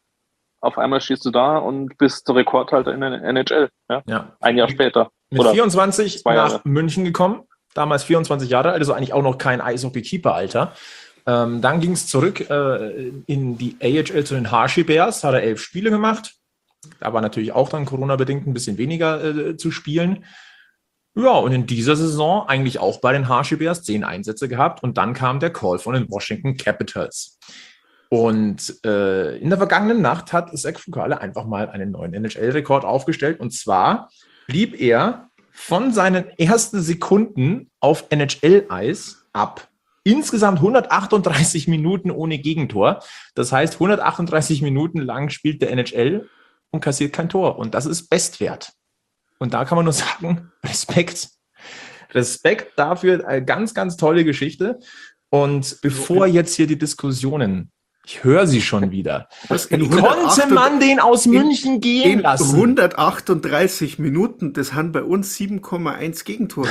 Auf einmal stehst du da und bist Rekordhalter in der N H L. Ja? Ja. Ein Jahr später. Mit Oder vierundzwanzig zwei nach Jahre. München gekommen, damals vierundzwanzig Jahre alt, also eigentlich auch noch kein Eishockey-Keeper-Alter. Ähm, dann ging es zurück äh, in die A H L zu den Hershey Bears, hat er elf Spiele gemacht. Da war natürlich auch dann Corona-bedingt ein bisschen weniger äh, zu spielen. Ja, und in dieser Saison eigentlich auch bei den Hershey Bears zehn Einsätze gehabt und dann kam der Call von den Washington Capitals. Und äh, in der vergangenen Nacht hat Zach Foucale einfach mal einen neuen N H L-Rekord aufgestellt. Und zwar blieb er von seinen ersten Sekunden auf N H L-Eis ab. Insgesamt hundertachtunddreißig Minuten ohne Gegentor. Das heißt, hundertachtunddreißig Minuten lang spielt der N H L und kassiert kein Tor. Und das ist Bestwert. Und da kann man nur sagen, Respekt. Respekt dafür, eine ganz, ganz tolle Geschichte. Und bevor jetzt hier die Diskussionen, ich höre sie schon wieder. In Konnte man den aus München gehen in lassen? hundertachtunddreißig Minuten, das haben bei uns sieben Komma eins Gegentore.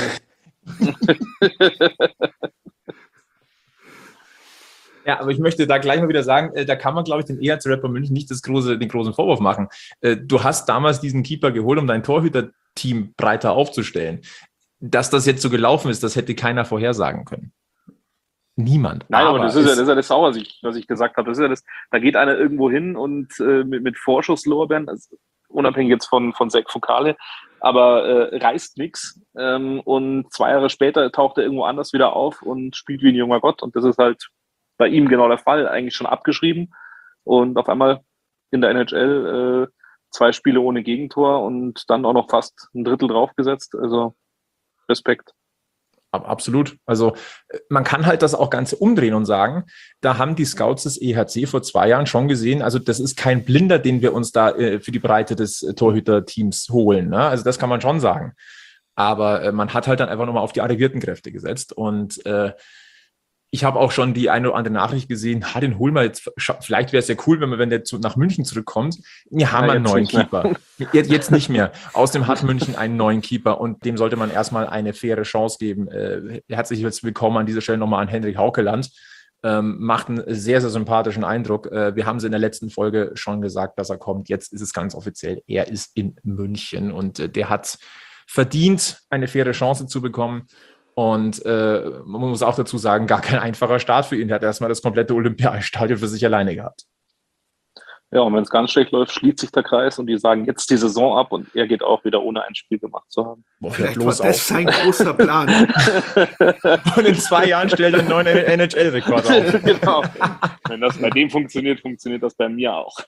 Ja, aber ich möchte da gleich mal wieder sagen, äh, da kann man, glaube ich, den E H C Red Bull München nicht das große, den großen Vorwurf machen. Äh, du hast damals diesen Keeper geholt, um dein Torhüter-Team breiter aufzustellen. Dass das jetzt so gelaufen ist, das hätte keiner vorhersagen können. Niemand. Nein, aber, aber das, ist ja, das ist ja das auch, was ich, was ich gesagt habe. Das ist ja das, da geht einer irgendwo hin und äh, mit, mit Vorschusslorbeeren, also unabhängig jetzt von, von Zach Foucale, aber äh, reißt nichts. Ähm, und zwei Jahre später taucht er irgendwo anders wieder auf und spielt wie ein junger Gott. Und das ist halt bei ihm genau der Fall, eigentlich schon abgeschrieben. Und auf einmal in der N H L äh, zwei Spiele ohne Gegentor und dann auch noch fast ein Drittel draufgesetzt. Also Respekt. Absolut. Also man kann halt das auch Ganze umdrehen und sagen, da haben die Scouts des E H C vor zwei Jahren schon gesehen, also das ist kein Blinder, den wir uns da äh, für die Breite des äh, Torhüter-Teams holen. Ne? Also das kann man schon sagen. Aber äh, man hat halt dann einfach nochmal auf die arrivierten Kräfte gesetzt und äh, ich habe auch schon die eine oder andere Nachricht gesehen, ha, den holen wir jetzt, vielleicht wäre es ja cool, wenn, wir, wenn der zu, nach München zurückkommt. Wir haben ja, einen neuen Keeper. Jetzt, jetzt nicht mehr. Außerdem hat München einen neuen Keeper und dem sollte man erstmal eine faire Chance geben. Äh, herzlich willkommen an dieser Stelle nochmal an Henrik Haukeland. Ähm, macht einen sehr, sehr sympathischen Eindruck. Äh, wir haben es in der letzten Folge schon gesagt, dass er kommt. Jetzt ist es ganz offiziell. Er ist in München und äh, der hat verdient, eine faire Chance zu bekommen. Und äh, man muss auch dazu sagen, gar kein einfacher Start für ihn. Er hat erstmal das komplette Olympiastadion für sich alleine gehabt. Ja, und wenn es ganz schlecht läuft, schließt sich der Kreis und die sagen jetzt die Saison ab und er geht auch wieder ohne ein Spiel gemacht zu haben. Boah, vielleicht war das sein großer Plan. Und in zwei Jahren stellt er einen neuen N H L-Rekord auf. Genau. Wenn das bei dem funktioniert, funktioniert das bei mir auch.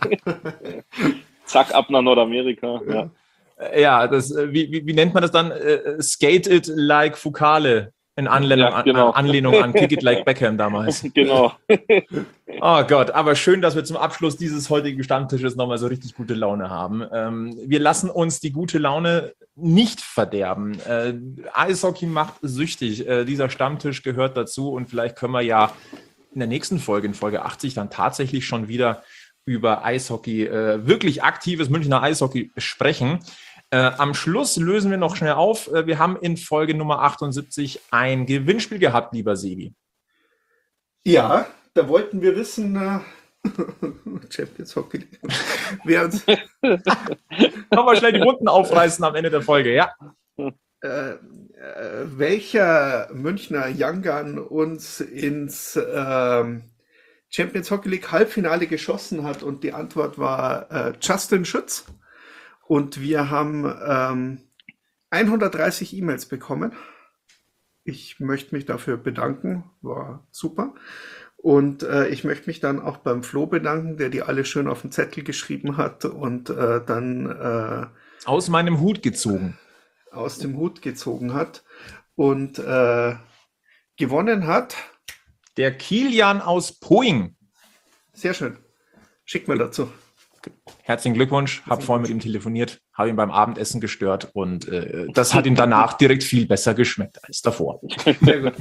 Zack, ab nach Nordamerika. Ja. Ja, das, wie, wie, wie nennt man das dann? Uh, skate it like Foucale. In Anlehnung, ja, genau. an, Anlehnung an Kick it like Beckham damals. Genau. Oh Gott, aber schön, dass wir zum Abschluss dieses heutigen Stammtisches nochmal so richtig gute Laune haben. Ähm, wir lassen uns die gute Laune nicht verderben. Äh, Eishockey macht süchtig. Äh, dieser Stammtisch gehört dazu und vielleicht können wir ja in der nächsten Folge, in Folge achtzig, dann tatsächlich schon wieder über Eishockey, äh, wirklich aktives Münchner Eishockey sprechen. Äh, am Schluss lösen wir noch schnell auf. Äh, wir haben in Folge Nummer achtundsiebzig ein Gewinnspiel gehabt, lieber Sebi. Ja, da wollten wir wissen, äh, Champions Hockey. Wer uns Können wir schnell die Runden aufreißen am Ende der Folge, ja. Äh, äh, welcher Münchner Young Gun uns ins ähm, Champions Hockey League Halbfinale geschossen hat, und die Antwort war äh, Justin Schütz, und wir haben ähm, hundertdreißig E-Mails bekommen. Ich möchte mich dafür bedanken, war super, und äh, ich möchte mich dann auch beim Flo bedanken, der die alle schön auf den Zettel geschrieben hat und äh, dann äh, aus meinem Hut gezogen. aus dem Hut gezogen hat und äh, gewonnen hat. Der Kilian aus Poing. Sehr schön. Schickt mir dazu. Herzlichen Glückwunsch. Hab vorhin mit ihm telefoniert, habe ihn beim Abendessen gestört und äh, das hat ihm danach direkt viel besser geschmeckt als davor. Sehr gut.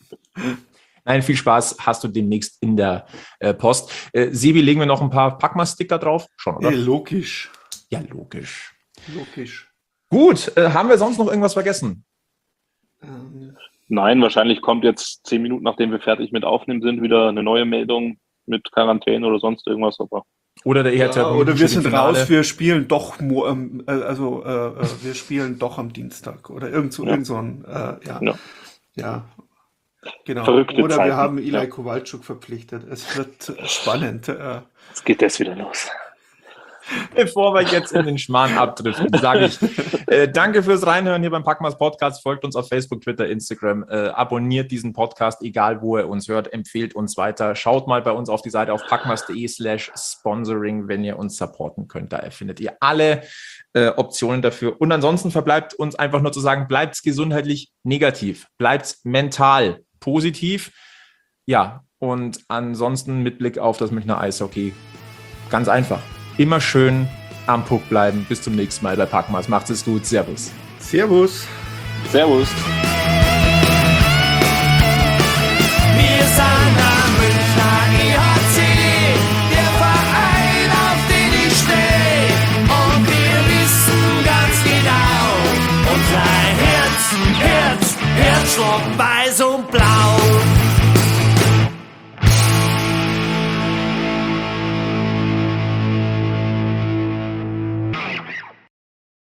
Nein, viel Spaß. Hast du demnächst in der äh, Post. Äh, Sebi, legen wir noch ein paar Packmas-Sticker drauf? Schon, oder? Ja, logisch. Ja, logisch. Logisch. Gut, äh, haben wir sonst noch irgendwas vergessen? Ähm, Nein, wahrscheinlich kommt jetzt zehn Minuten, nachdem wir fertig mit Aufnehmen sind, wieder eine neue Meldung mit Quarantäne oder sonst irgendwas. Aber Oder der E H T ja, oder wir sind Finale. raus, wir spielen doch, mo- ähm, äh, also äh, äh, wir spielen doch am Dienstag oder irgend so, Ja. irgend so ein, äh, ja, Ja. ja, genau. Verrückte Oder Zeiten. wir haben Eli Ja. Kowalczuk verpflichtet. Es wird spannend. Äh, jetzt geht das wieder los. Bevor wir jetzt in den Schmarrn abdriften, sage ich äh, danke fürs Reinhören hier beim Packmas Podcast. Folgt uns auf Facebook, Twitter, Instagram. Äh, abonniert diesen Podcast, egal wo ihr uns hört. Empfehlt uns weiter. Schaut mal bei uns auf die Seite auf packmas.de slash sponsoring, wenn ihr uns supporten könnt. Da findet ihr alle äh, Optionen dafür. Und ansonsten verbleibt uns einfach nur zu sagen, bleibt gesundheitlich negativ. Bleibt mental positiv. Ja, und ansonsten mit Blick auf das Münchner Eishockey ganz einfach. Immer schön am Puck bleiben. Bis zum nächsten Mal bei Packmas. Macht's es gut. Servus. Servus. Servus.